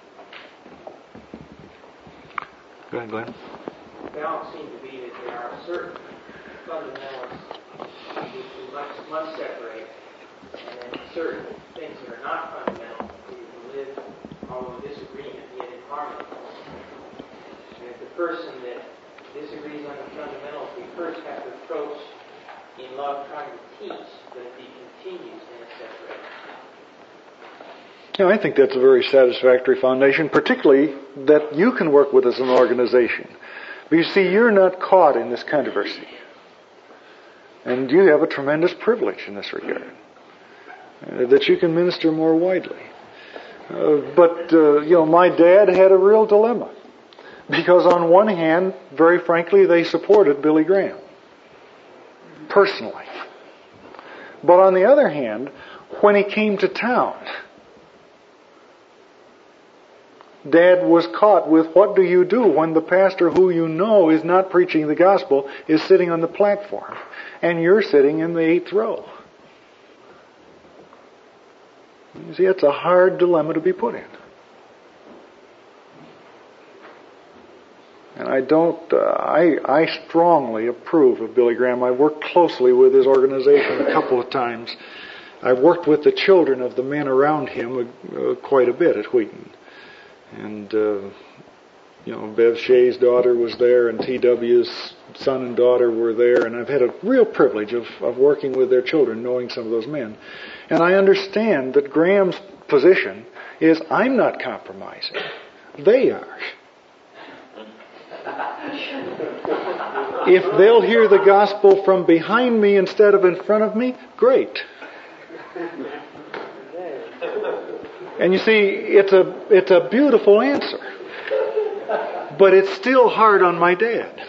Go ahead, Glenn. The balance seems to be that there are certain fundamentals which we must separate, and then certain things that are not fundamental, we can live, although in disagreement, yet in harmony. And if the person that disagrees on the fundamentals, we first have to approach in love trying to teach that if he continues, then it's separated. I think that's a very satisfactory foundation, particularly that you can work with as an organization. But you see, you're not caught in this controversy. And you have a tremendous privilege in this regard. That you can minister more widely. But my dad had a real dilemma. Because on one hand, very frankly, they supported Billy Graham. Personally. But on the other hand, when he came to town, Dad was caught with what do you do when the pastor who you know is not preaching the gospel is sitting on the platform and you're sitting in the 8th row. You see, it's a hard dilemma to be put in. And I strongly approve of Billy Graham. I've worked closely with his organization a couple of times. I've worked with the children of the men around him quite a bit at Wheaton. And, Bev Shea's daughter was there and T.W.'s son and daughter were there. And I've had a real privilege of working with their children, knowing some of those men. And I understand that Graham's position is I'm not compromising. They are. If they'll hear the gospel from behind me instead of in front of me, great. And you see, it's a beautiful answer. But it's still hard on my dad.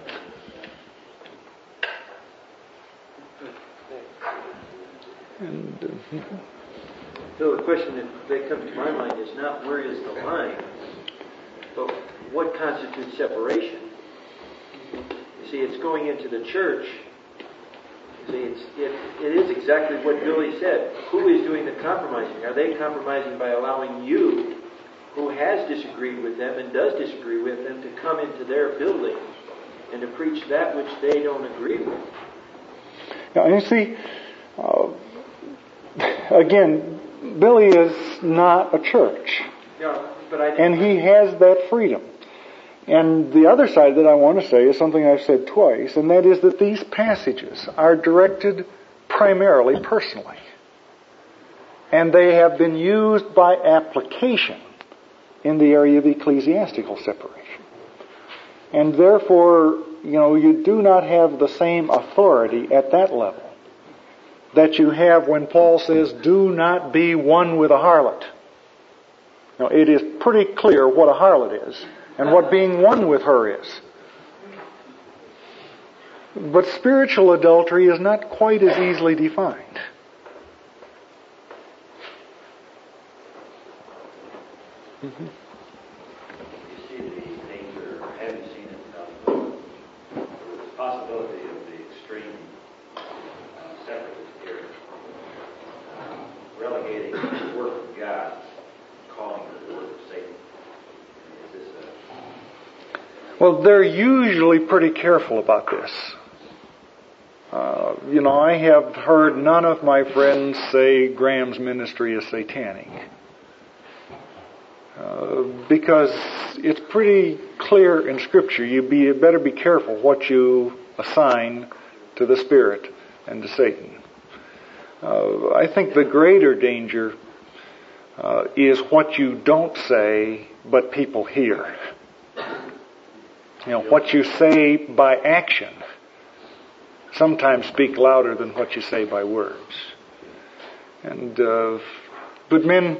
And, so the question that comes to my mind is not where is the line, but what constitutes separation? You see, it's going into the church. You see, it is exactly what Billy said. Who is doing the compromising? Are they compromising by allowing you, who has disagreed with them and does disagree with them, to come into their building and to preach that which they don't agree with? Now, you see, again, Billy is not a church. Yeah, and he has that freedom. And the other side that I want to say is something I've said twice, and that is that these passages are directed primarily personally. And they have been used by application in the area of ecclesiastical separation. And therefore, you do not have the same authority at that level that you have when Paul says, do not be one with a harlot. Now, it is pretty clear what a harlot is and what being one with her is. But spiritual adultery is not quite as easily defined. Mm-hmm. You see the danger, or have you seen it, the possibility of the extreme separatist here relegating the work of God, calling it the work of Satan? Is this Well, they're usually pretty careful about this. I have heard none of my friends say Graham's ministry is satanic. Because it's pretty clear in Scripture. You better be careful what you assign to the Spirit and to Satan. I think the greater danger is what you don't say, but people hear. What you say by action sometimes speak louder than what you say by words. And but men,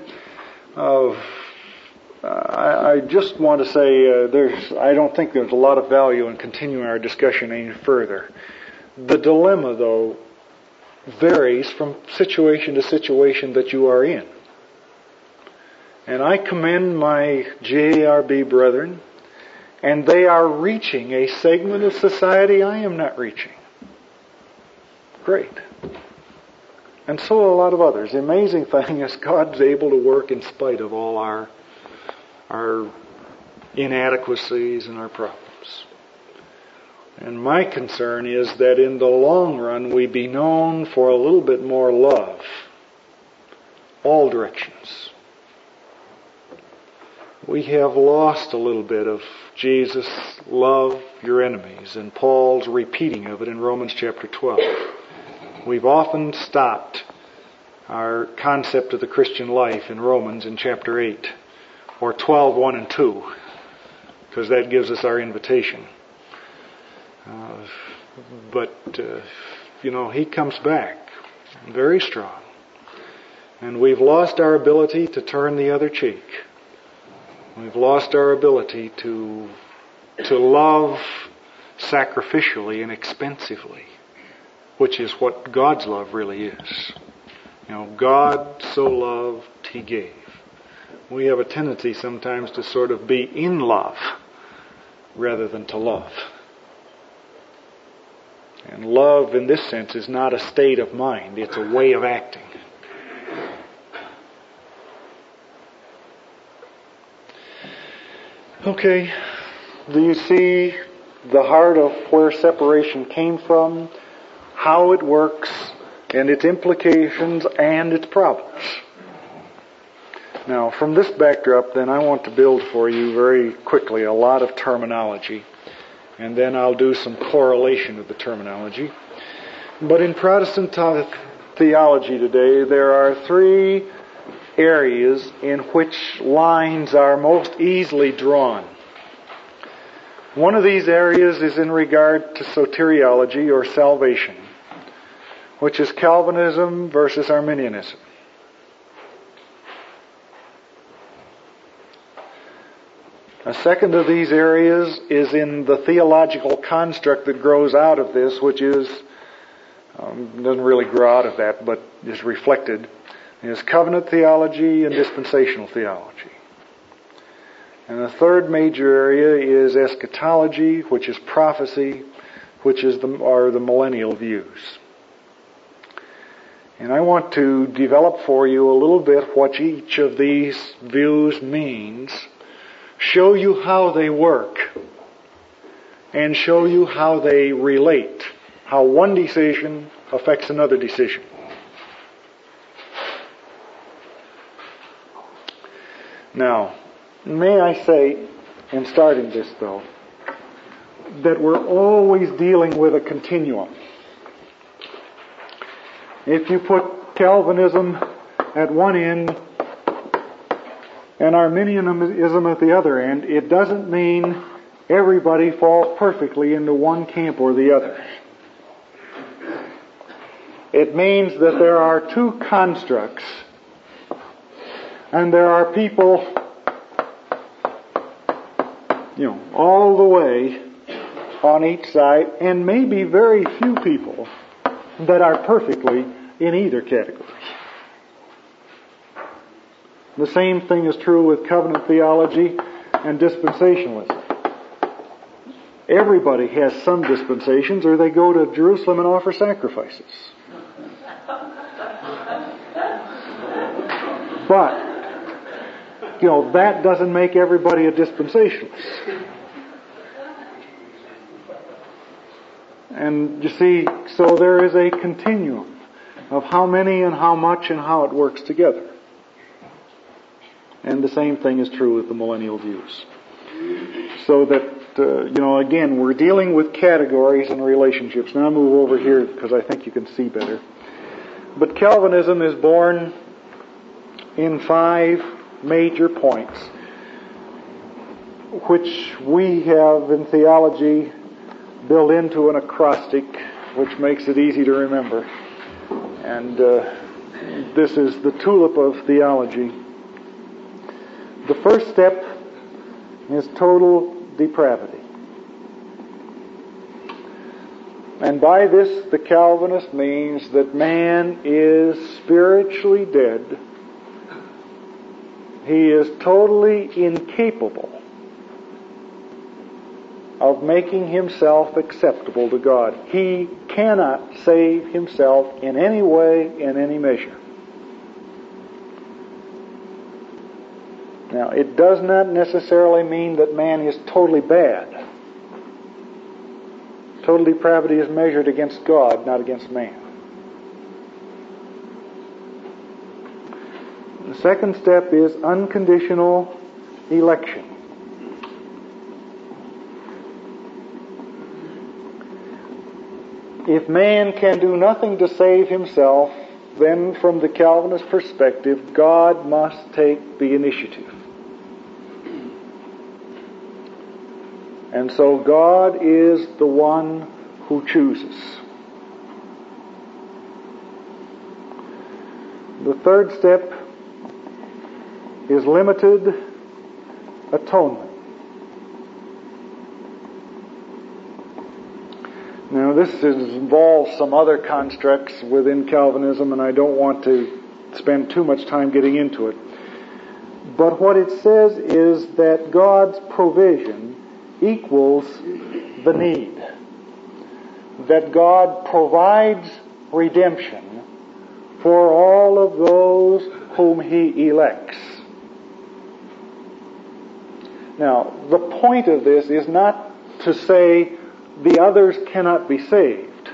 I just want to say I don't think there's a lot of value in continuing our discussion any further. The dilemma, though, varies from situation to situation that you are in. And I commend my JARB brethren, and they are reaching a segment of society I am not reaching. Great. And so are a lot of others. The amazing thing is God's able to work in spite of all our inadequacies and our problems. And my concern is that in the long run we be known for a little bit more love. All directions. We have lost a little bit of Jesus, love your enemies, and Paul's repeating of it in Romans chapter 12. We've often stopped our concept of the Christian life in Romans in chapter 8, or 12, 1 and 2, because that gives us our invitation. But he comes back very strong. And we've lost our ability to turn the other cheek. We've lost our ability to love sacrificially and expensively, which is what God's love really is. God so loved, He gave. We have a tendency sometimes to sort of be in love rather than to love. And love in this sense is not a state of mind, it's a way of acting. Okay, do you see the heart of where separation came from, how it works, and its implications and its problems? Now, from this backdrop, then, I want to build for you very quickly a lot of terminology, and then I'll do some correlation of the terminology. But in Protestant theology today, there are three areas in which lines are most easily drawn. One of these areas is in regard to soteriology or salvation, which is Calvinism versus Arminianism. A second of these areas is in the theological construct that grows out of this, which is, doesn't really grow out of that, but is reflected, is covenant theology and dispensational theology. And the third major area is eschatology, which is prophecy, which is the millennial views. And I want to develop for you a little bit what each of these views means, show you how they work, and show you how they relate, how one decision affects another decision. Now, may I say, in starting this though, that we're always dealing with a continuum. If you put Calvinism at one end and Arminianism at the other end, it doesn't mean everybody falls perfectly into one camp or the other. It means that there are two constructs, and there are people, all the way on each side, and maybe very few people that are perfectly in either category. The same thing is true with covenant theology and dispensationalism. Everybody has some dispensations, or they go to Jerusalem and offer sacrifices. But, that doesn't make everybody a dispensationalist. And you see, so there is a continuum of how many and how much and how it works together. And the same thing is true with the millennial views. So that, again, we're dealing with categories and relationships. Now I'll move over here because I think you can see better. But Calvinism is born in 5 major points, which we have in theology built into an acrostic, which makes it easy to remember. And this is the tulip of theology. The first step is total depravity. And by this, the Calvinist means that man is spiritually dead. He is totally incapable of making himself acceptable to God. He cannot save himself in any way, in any measure. Now, it does not necessarily mean that man is totally bad. Total depravity is measured against God, not against man. The second step is unconditional election. If man can do nothing to save himself, then from the Calvinist perspective, God must take the initiative. And so God is the one who chooses. The third step is limited atonement. Now this involves some other constructs within Calvinism, and I don't want to spend too much time getting into it. But what it says is that God's provision equals the need. That God provides redemption for all of those whom He elects. Now, the point of this is not to say the others cannot be saved.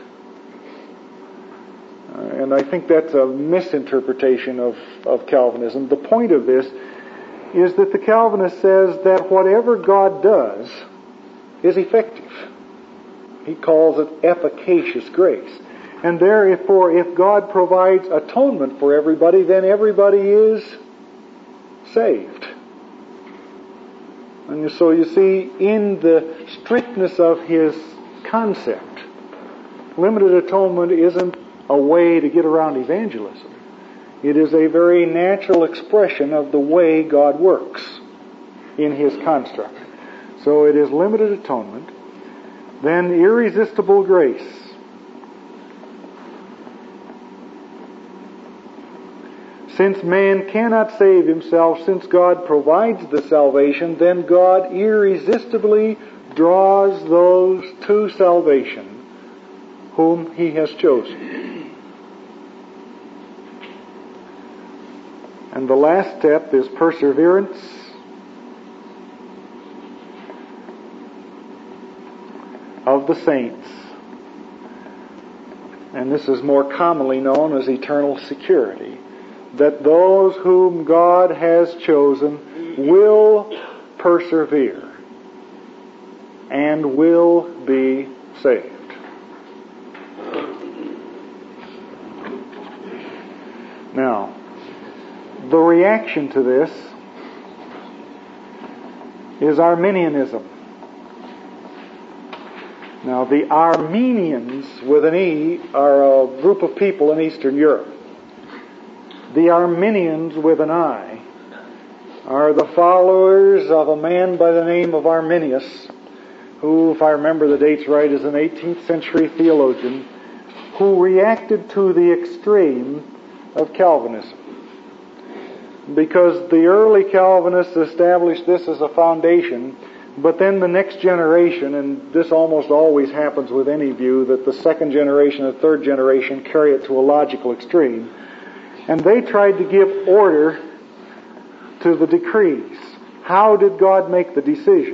And I think that's a misinterpretation of Calvinism. The point of this is that the Calvinist says that whatever God does is effective. He calls it efficacious grace. And therefore, if God provides atonement for everybody, then everybody is saved. And so you see, in the strictness of his concept, limited atonement isn't a way to get around evangelism. It is a very natural expression of the way God works in his construct. So it is limited atonement, then irresistible grace. Since man cannot save himself, since God provides the salvation, then God irresistibly draws those to salvation whom He has chosen. And the last step is perseverance. Of the saints. And this is more commonly known as eternal security. That those whom God has chosen will persevere and will be saved. Now, The reaction to this is Arminianism. Now, the Armenians, with an E, are a group of people in Eastern Europe. The Arminians, with an I, are the followers of a man by the name of Arminius, who, if I remember the dates right, is an 18th century theologian, who reacted to the extreme of Calvinism. Because the early Calvinists established this as a foundation, but then the next generation, and this almost always happens with any view, that the second generation and third generation carry it to a logical extreme, and they tried to give order to the decrees. How did God make the decision?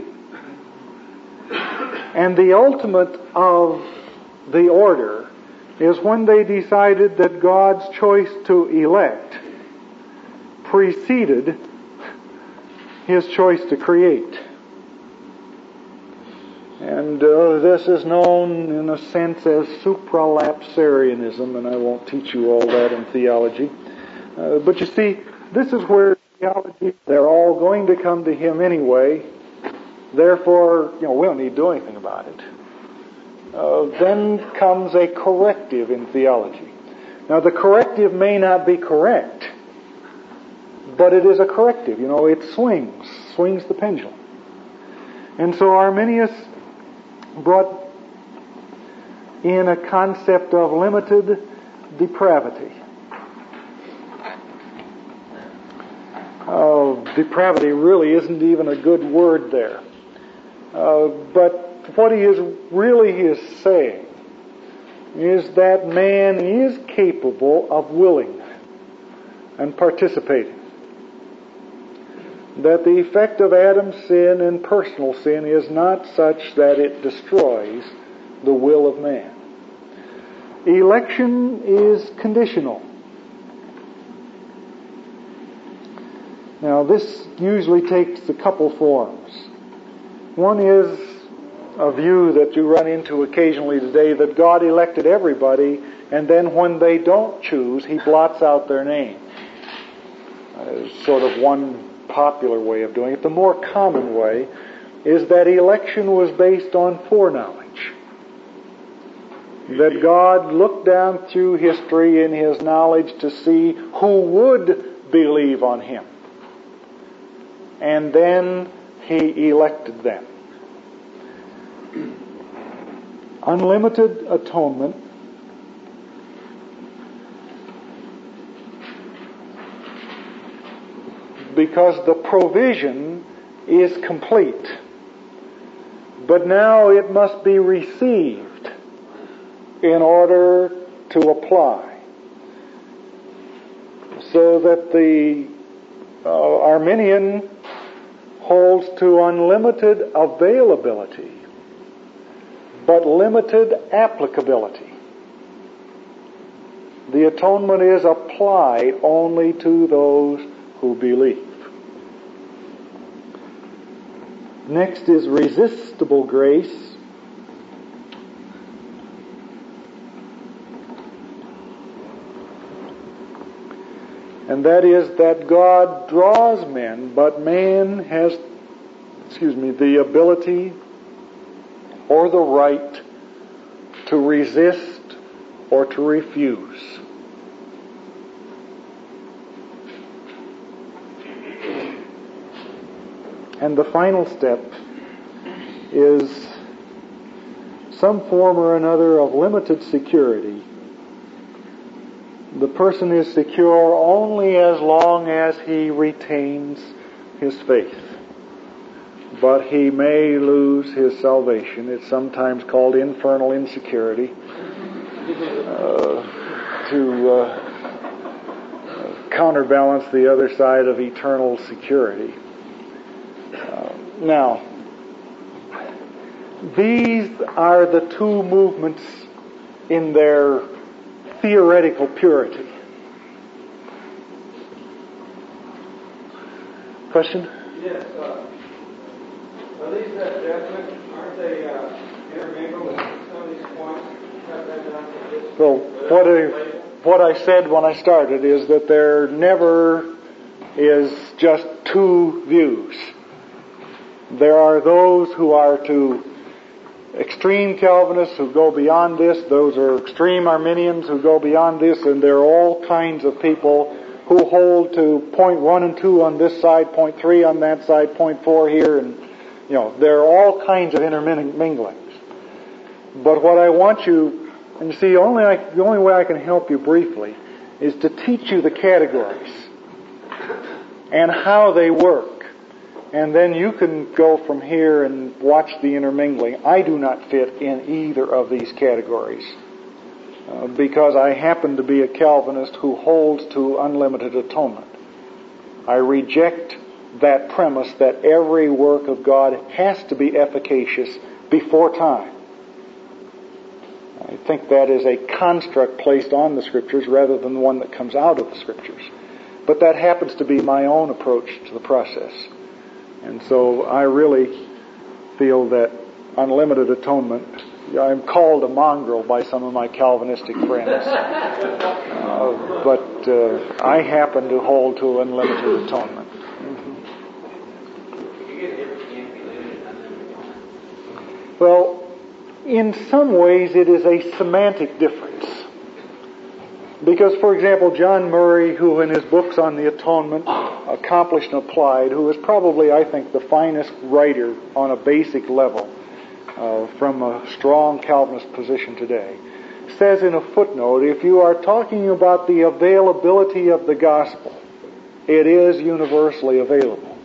And the ultimate of the order is when they decided that God's choice to elect preceded His choice to create. And this is known in a sense as supralapsarianism, and I won't teach you all that in theology. But you see, this is where theology, they're all going to come to Him anyway, therefore, we don't need to do anything about it. Then comes a corrective in theology. Now, the corrective may not be correct, but it is a corrective. It swings the pendulum. And so Arminius brought in a concept of limited depravity. Depravity really isn't even a good word there. But what he is saying is that man is capable of willing and participating. That the effect of Adam's sin and personal sin is not such that it destroys the will of man. Election is conditional. Now, this usually takes a couple forms. One is a view that you run into occasionally today, that God elected everybody, and then when they don't choose, He blots out their name. Sort of one popular way of doing it. The more common way is that election was based on foreknowledge. That God looked down through history in His knowledge to see who would believe on Him. And then He elected them. Unlimited atonement because the provision is complete. But now it must be received in order to apply. So that the Arminian holds to unlimited availability, but limited applicability. The atonement is applied only to those who believe. Next is resistible grace. And that is that God draws men, but man has, the ability or the right to resist or to refuse. And the final step is some form or another of limited security. The person is secure only as long as he retains his faith. But he may lose his salvation. It's sometimes called infernal insecurity. To counterbalance the other side of eternal security. Now, these are the two movements in their theoretical purity. Question? Yes. Are these definite? Aren't they intermingled with some of these points? Well, what I said when I started is that they're never is just two views. There are those who are to extreme Calvinists who go beyond this. Those are extreme Arminians who go beyond this, and there are all kinds of people who hold to point 1 and 2 on this side, point 3 on that side, point 4 here, and there are all kinds of interminglings. But what I want you, and you see, the only way I can help you briefly is to teach you the categories and how they work. And then you can go from here and watch the intermingling. I do not fit in either of these categories because I happen to be a Calvinist who holds to unlimited atonement. I reject that premise that every work of God has to be efficacious before time. I think that is a construct placed on the Scriptures rather than one that comes out of the Scriptures. But that happens to be my own approach to the process. And so I really feel that unlimited atonement, I'm called a mongrel by some of my Calvinistic friends, but I happen to hold to unlimited atonement. Well, in some ways it is a semantic difference. Because, for example, John Murray, who in his books on the atonement, Accomplished and Applied, who is probably, I think, the finest writer on a basic level from a strong Calvinist position today, says in a footnote, if you are talking about the availability of the gospel, it is universally available.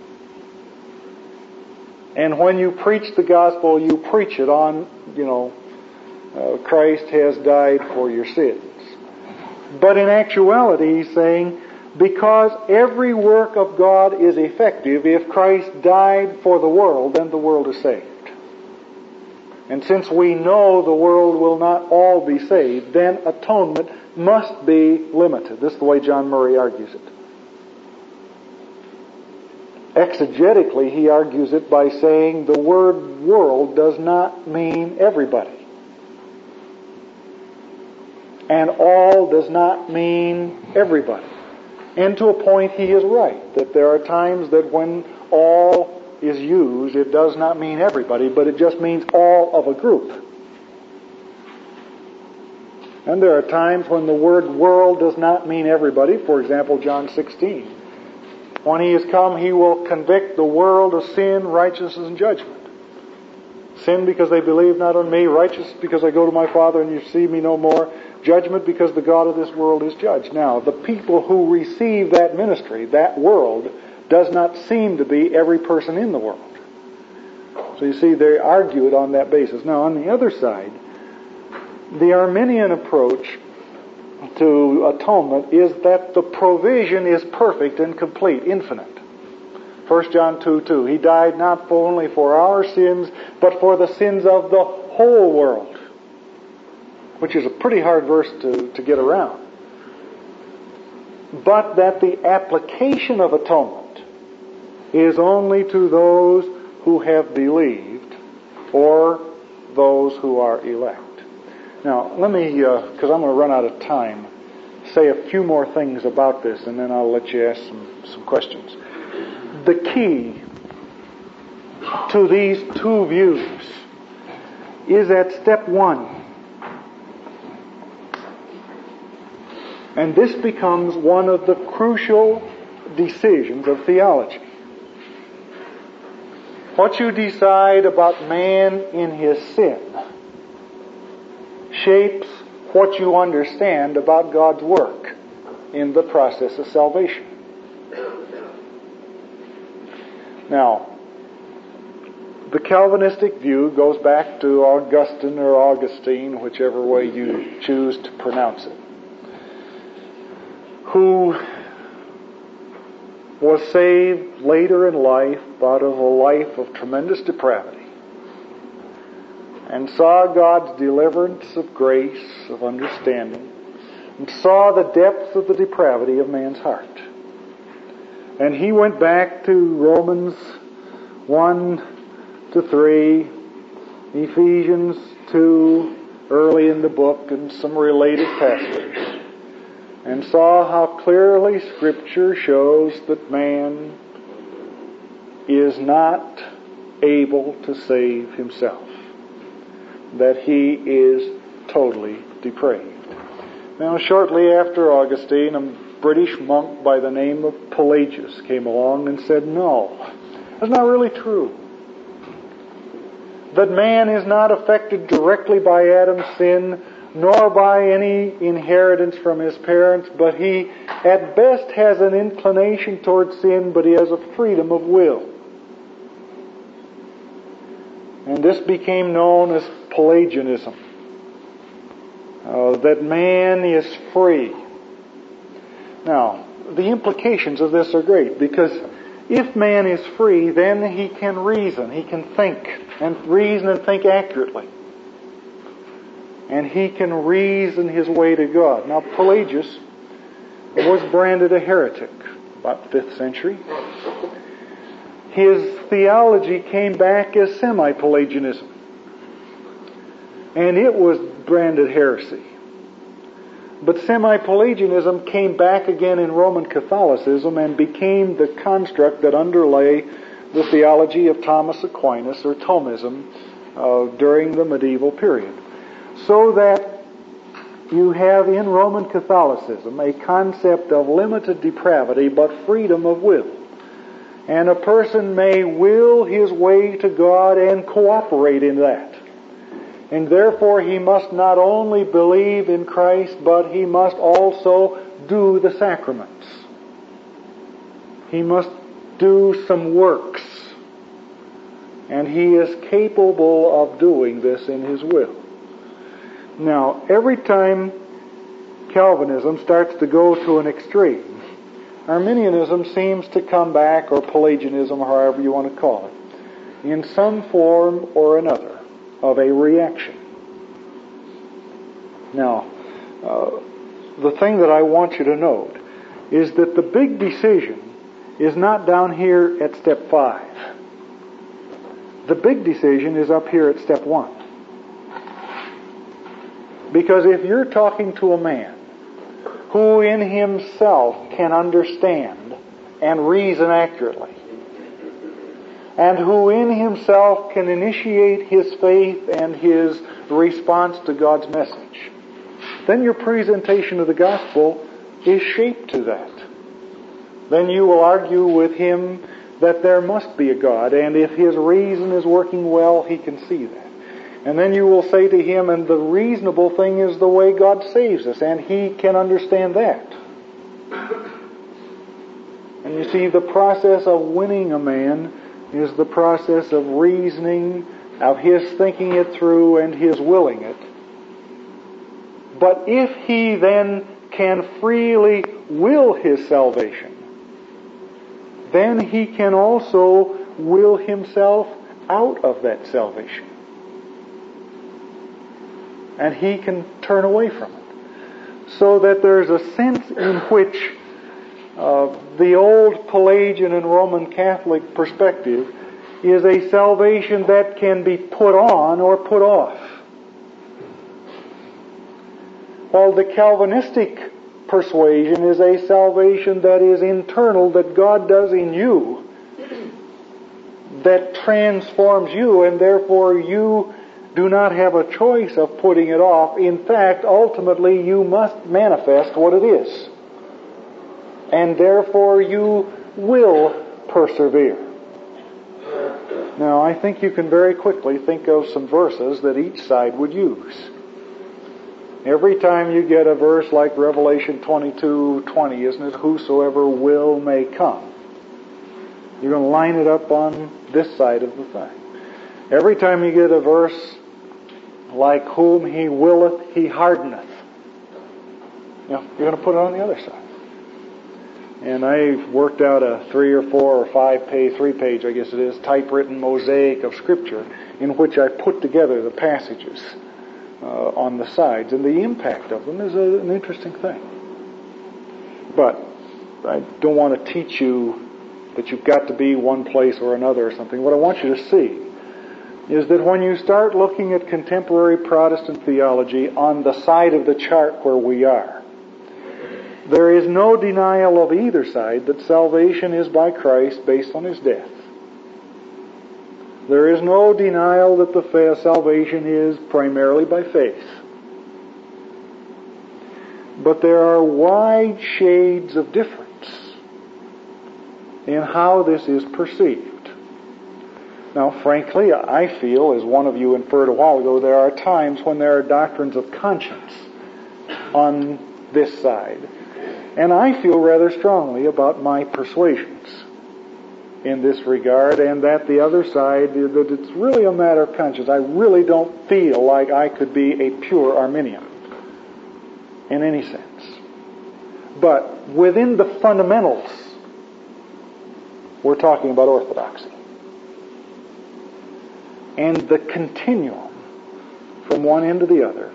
And when you preach the gospel, you preach it on, Christ has died for your sins. But in actuality, he's saying, because every work of God is effective, if Christ died for the world, then the world is saved. And since we know the world will not all be saved, then atonement must be limited. This is the way John Murray argues it. Exegetically, he argues it by saying the word world does not mean everybody. And all does not mean everybody. And to a point he is right, that there are times that when all is used, it does not mean everybody, but it just means all of a group. And there are times when the word world does not mean everybody. For example, John 16. When he has come, he will convict the world of sin, righteousness, and judgment. Sin because they believe not on me, righteous because I go to my Father and you see me no more, judgment because the God of this world is judged. Now, the people who receive that ministry, that world, does not seem to be every person in the world. So you see, they argue it on that basis. Now, on the other side, the Arminian approach to atonement is that the provision is perfect and complete, infinite. 1 John 2:2, He died not only for our sins, but for the sins of the whole world. Which is a pretty hard verse to get around. But that the application of atonement is only to those who have believed or those who are elect. Now, let me, because I'm going to run out of time, say a few more things about this, and then I'll let you ask some questions. The key to these two views is at step 1. And this becomes one of the crucial decisions of theology. What you decide about man in his sin shapes what you understand about God's work in the process of salvation. Now, the Calvinistic view goes back to Augustine or Augustine, whichever way you choose to pronounce it, who was saved later in life out of a life of tremendous depravity and saw God's deliverance of grace, of understanding, and saw the depths of the depravity of man's heart. And he went back to Romans 1-3, Ephesians 2, early in the book, and some related passages, and saw how clearly Scripture shows that man is not able to save himself, that he is totally depraved. Now, shortly after Augustine, a British monk by the name of Pelagius came along and said, no, that's not really true. That man is not affected directly by Adam's sin, nor by any inheritance from his parents, but he at best has an inclination toward sin, but he has a freedom of will. And this became known as Pelagianism. That man is free. Now, the implications of this are great, because if man is free, then he can reason, he can think, and reason and think accurately. And he can reason his way to God. Now, Pelagius was branded a heretic about the 5th century. His theology came back as semi-Pelagianism. And it was branded heresy. But semi-Pelagianism came back again in Roman Catholicism and became the construct that underlay the theology of Thomas Aquinas, or Thomism, during the medieval period. So that you have in Roman Catholicism a concept of limited depravity but freedom of will. And a person may will his way to God and cooperate in that. And therefore he must not only believe in Christ, but he must also do the sacraments. He must do some works. And he is capable of doing this in his will. Now, every time Calvinism starts to go to an extreme, Arminianism seems to come back, or Pelagianism, however you want to call it, in some form or another of a reaction. Now, the thing that I want you to note is that the big decision is not down here at step 5. The big decision is up here at step 1. Because if you're talking to a man who in himself can understand and reason accurately, and who in himself can initiate his faith and his response to God's message, then your presentation of the gospel is shaped to that. Then you will argue with him that there must be a God, and if his reason is working well, he can see that. And then you will say to him, and the reasonable thing is the way God saves us, and he can understand that. And you see, the process of winning a man is the process of reasoning, of his thinking it through and his willing it. But if he then can freely will his salvation, then he can also will himself out of that salvation. And he can turn away from it. So that there's a sense in which the old Pelagian and Roman Catholic perspective is a salvation that can be put on or put off. While the Calvinistic persuasion is a salvation that is internal, that God does in you, that transforms you, and therefore you do not have a choice of putting it off. In fact, ultimately you must manifest what it is. And therefore you will persevere. Now, I think you can very quickly think of some verses that each side would use. Every time you get a verse like Revelation 22:20, isn't it? Whosoever will may come. You're going to line it up on this side of the thing. Every time you get a verse like whom he willeth, he hardeneth, you're going to put it on the other side. And I've worked out a 3 or 4 or 5 page, 3 page, I guess it is, typewritten mosaic of Scripture in which I put together the passages on the sides, and the impact of them is an interesting thing. But I don't want to teach you that you've got to be one place or another or something. What I want you to see is that when you start looking at contemporary Protestant theology on the side of the chart where we are, There is no denial of either side that salvation is by Christ based on His death. There is no denial that the salvation is primarily by faith. But there are wide shades of difference in how this is perceived. Now, frankly, I feel, as one of you inferred a while ago, there are times when there are doctrines of conscience on this side. And I feel rather strongly about my persuasions in this regard, and that the other side, that it's really a matter of conscience. I really don't feel like I could be a pure Arminian in any sense. But within the fundamentals, we're talking about orthodoxy. And the continuum from one end to the other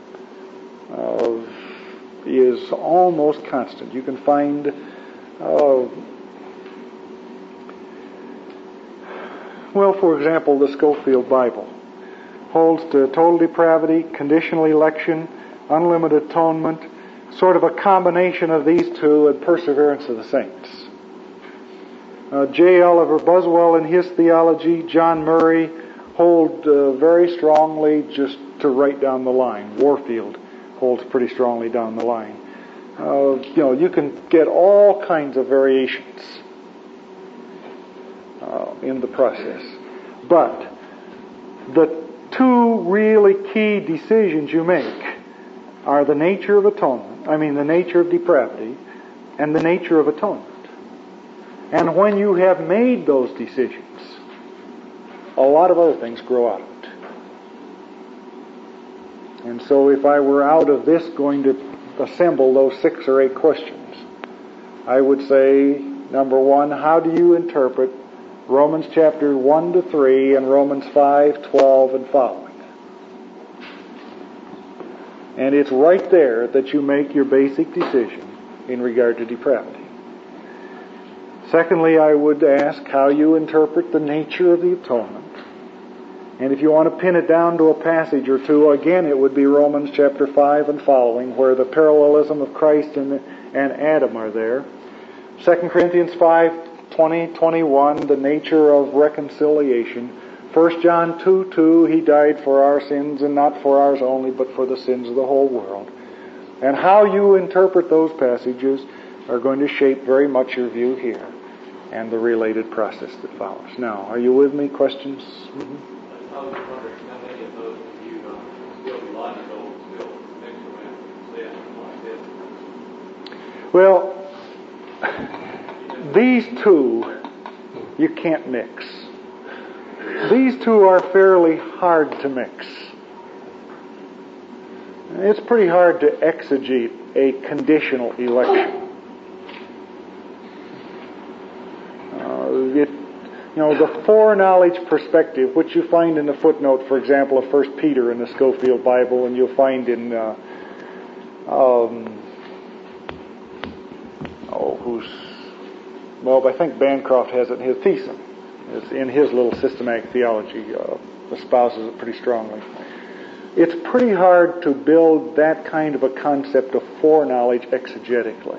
is almost constant. You can find for example, the Scofield Bible holds to total depravity, conditional election, unlimited atonement, sort of a combination of these two, and perseverance of the saints. J. Oliver Buswell in his theology, John Murray hold very strongly just to right down the line. Warfield holds pretty strongly down the line. You can get all kinds of variations in the process. But the two really key decisions you make are the nature of atonement, the nature of depravity, and the nature of atonement. And when you have made those decisions, a lot of other things grow out of it. And so if I were out of this going to assemble those 6 or 8 questions, I would say, number 1, how do you interpret Romans chapter 1 to 3 and Romans 5, 12 and following? And it's right there that you make your basic decision in regard to depravity. Secondly, I would ask how you interpret the nature of the atonement. And if you want to pin it down to a passage or two, again it would be Romans chapter 5 and following, where the parallelism of Christ and Adam are there. 2 Corinthians 5, 20, 21, the nature of reconciliation. 1 John 2, 2, He died for our sins, and not for ours only, but for the sins of the whole world. And how you interpret those passages are going to shape very much your view here and the related process that follows. Now, are you with me? Questions? Mm-hmm. I was wondering how many of those you still logical, still mix around, Well, these two you can't mix. These two are fairly hard to mix. It's pretty hard to exegete a conditional election. The foreknowledge perspective, which you find in the footnote, for example, of 1 Peter in the Scofield Bible, and you'll find in, I think Bancroft has it in his thesis. It's in his little systematic theology, espouses it pretty strongly. It's pretty hard to build that kind of a concept of foreknowledge exegetically.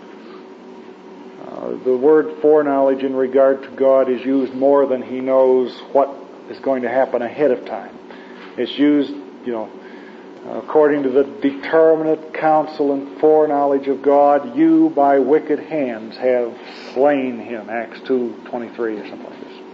The word foreknowledge in regard to God is used more than He knows what is going to happen ahead of time. It's used, according to the determinate counsel and foreknowledge of God, you by wicked hands have slain him, Acts 2:23 or something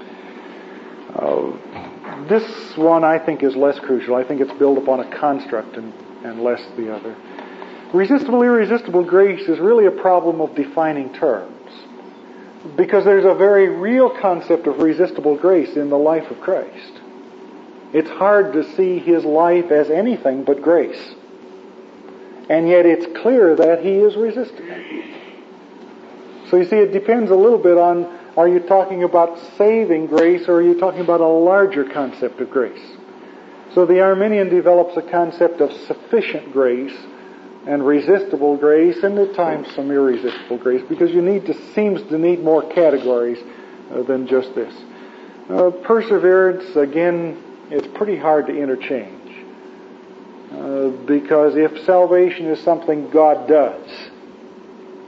like this. This one I think is less crucial. I think it's built upon a construct and less the other. Resistible, irresistible grace is really a problem of defining terms. Because there's a very real concept of resistible grace in the life of Christ. It's hard to see His life as anything but grace. And yet it's clear that He is resistible. So you see, it depends a little bit on, are you talking about saving grace, or are you talking about a larger concept of grace? So the Arminian develops a concept of sufficient grace and resistible grace, and at times some irresistible grace, because seems to need more categories than just this. Perseverance, again, it's pretty hard to interchange. Because if salvation is something God does,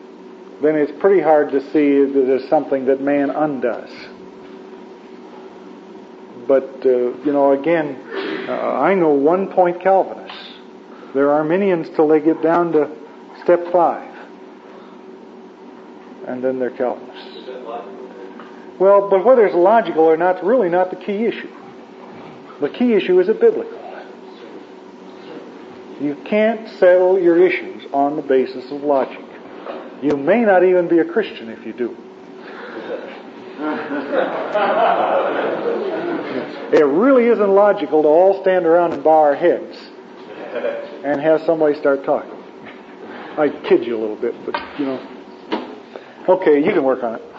then it's pretty hard to see that there's something that man undoes. But, again, I know 1 point Calvinists. They're Arminians till they get down to step 5. And then they're Calvinists. Is that logical? Well, but whether it's logical or not is really not the key issue. The key issue is it biblical. You can't settle your issues on the basis of logic. You may not even be a Christian if you do. It really isn't logical to all stand around and bow our heads and have somebody start talking. I kid you a little bit, but Okay, you can work on it.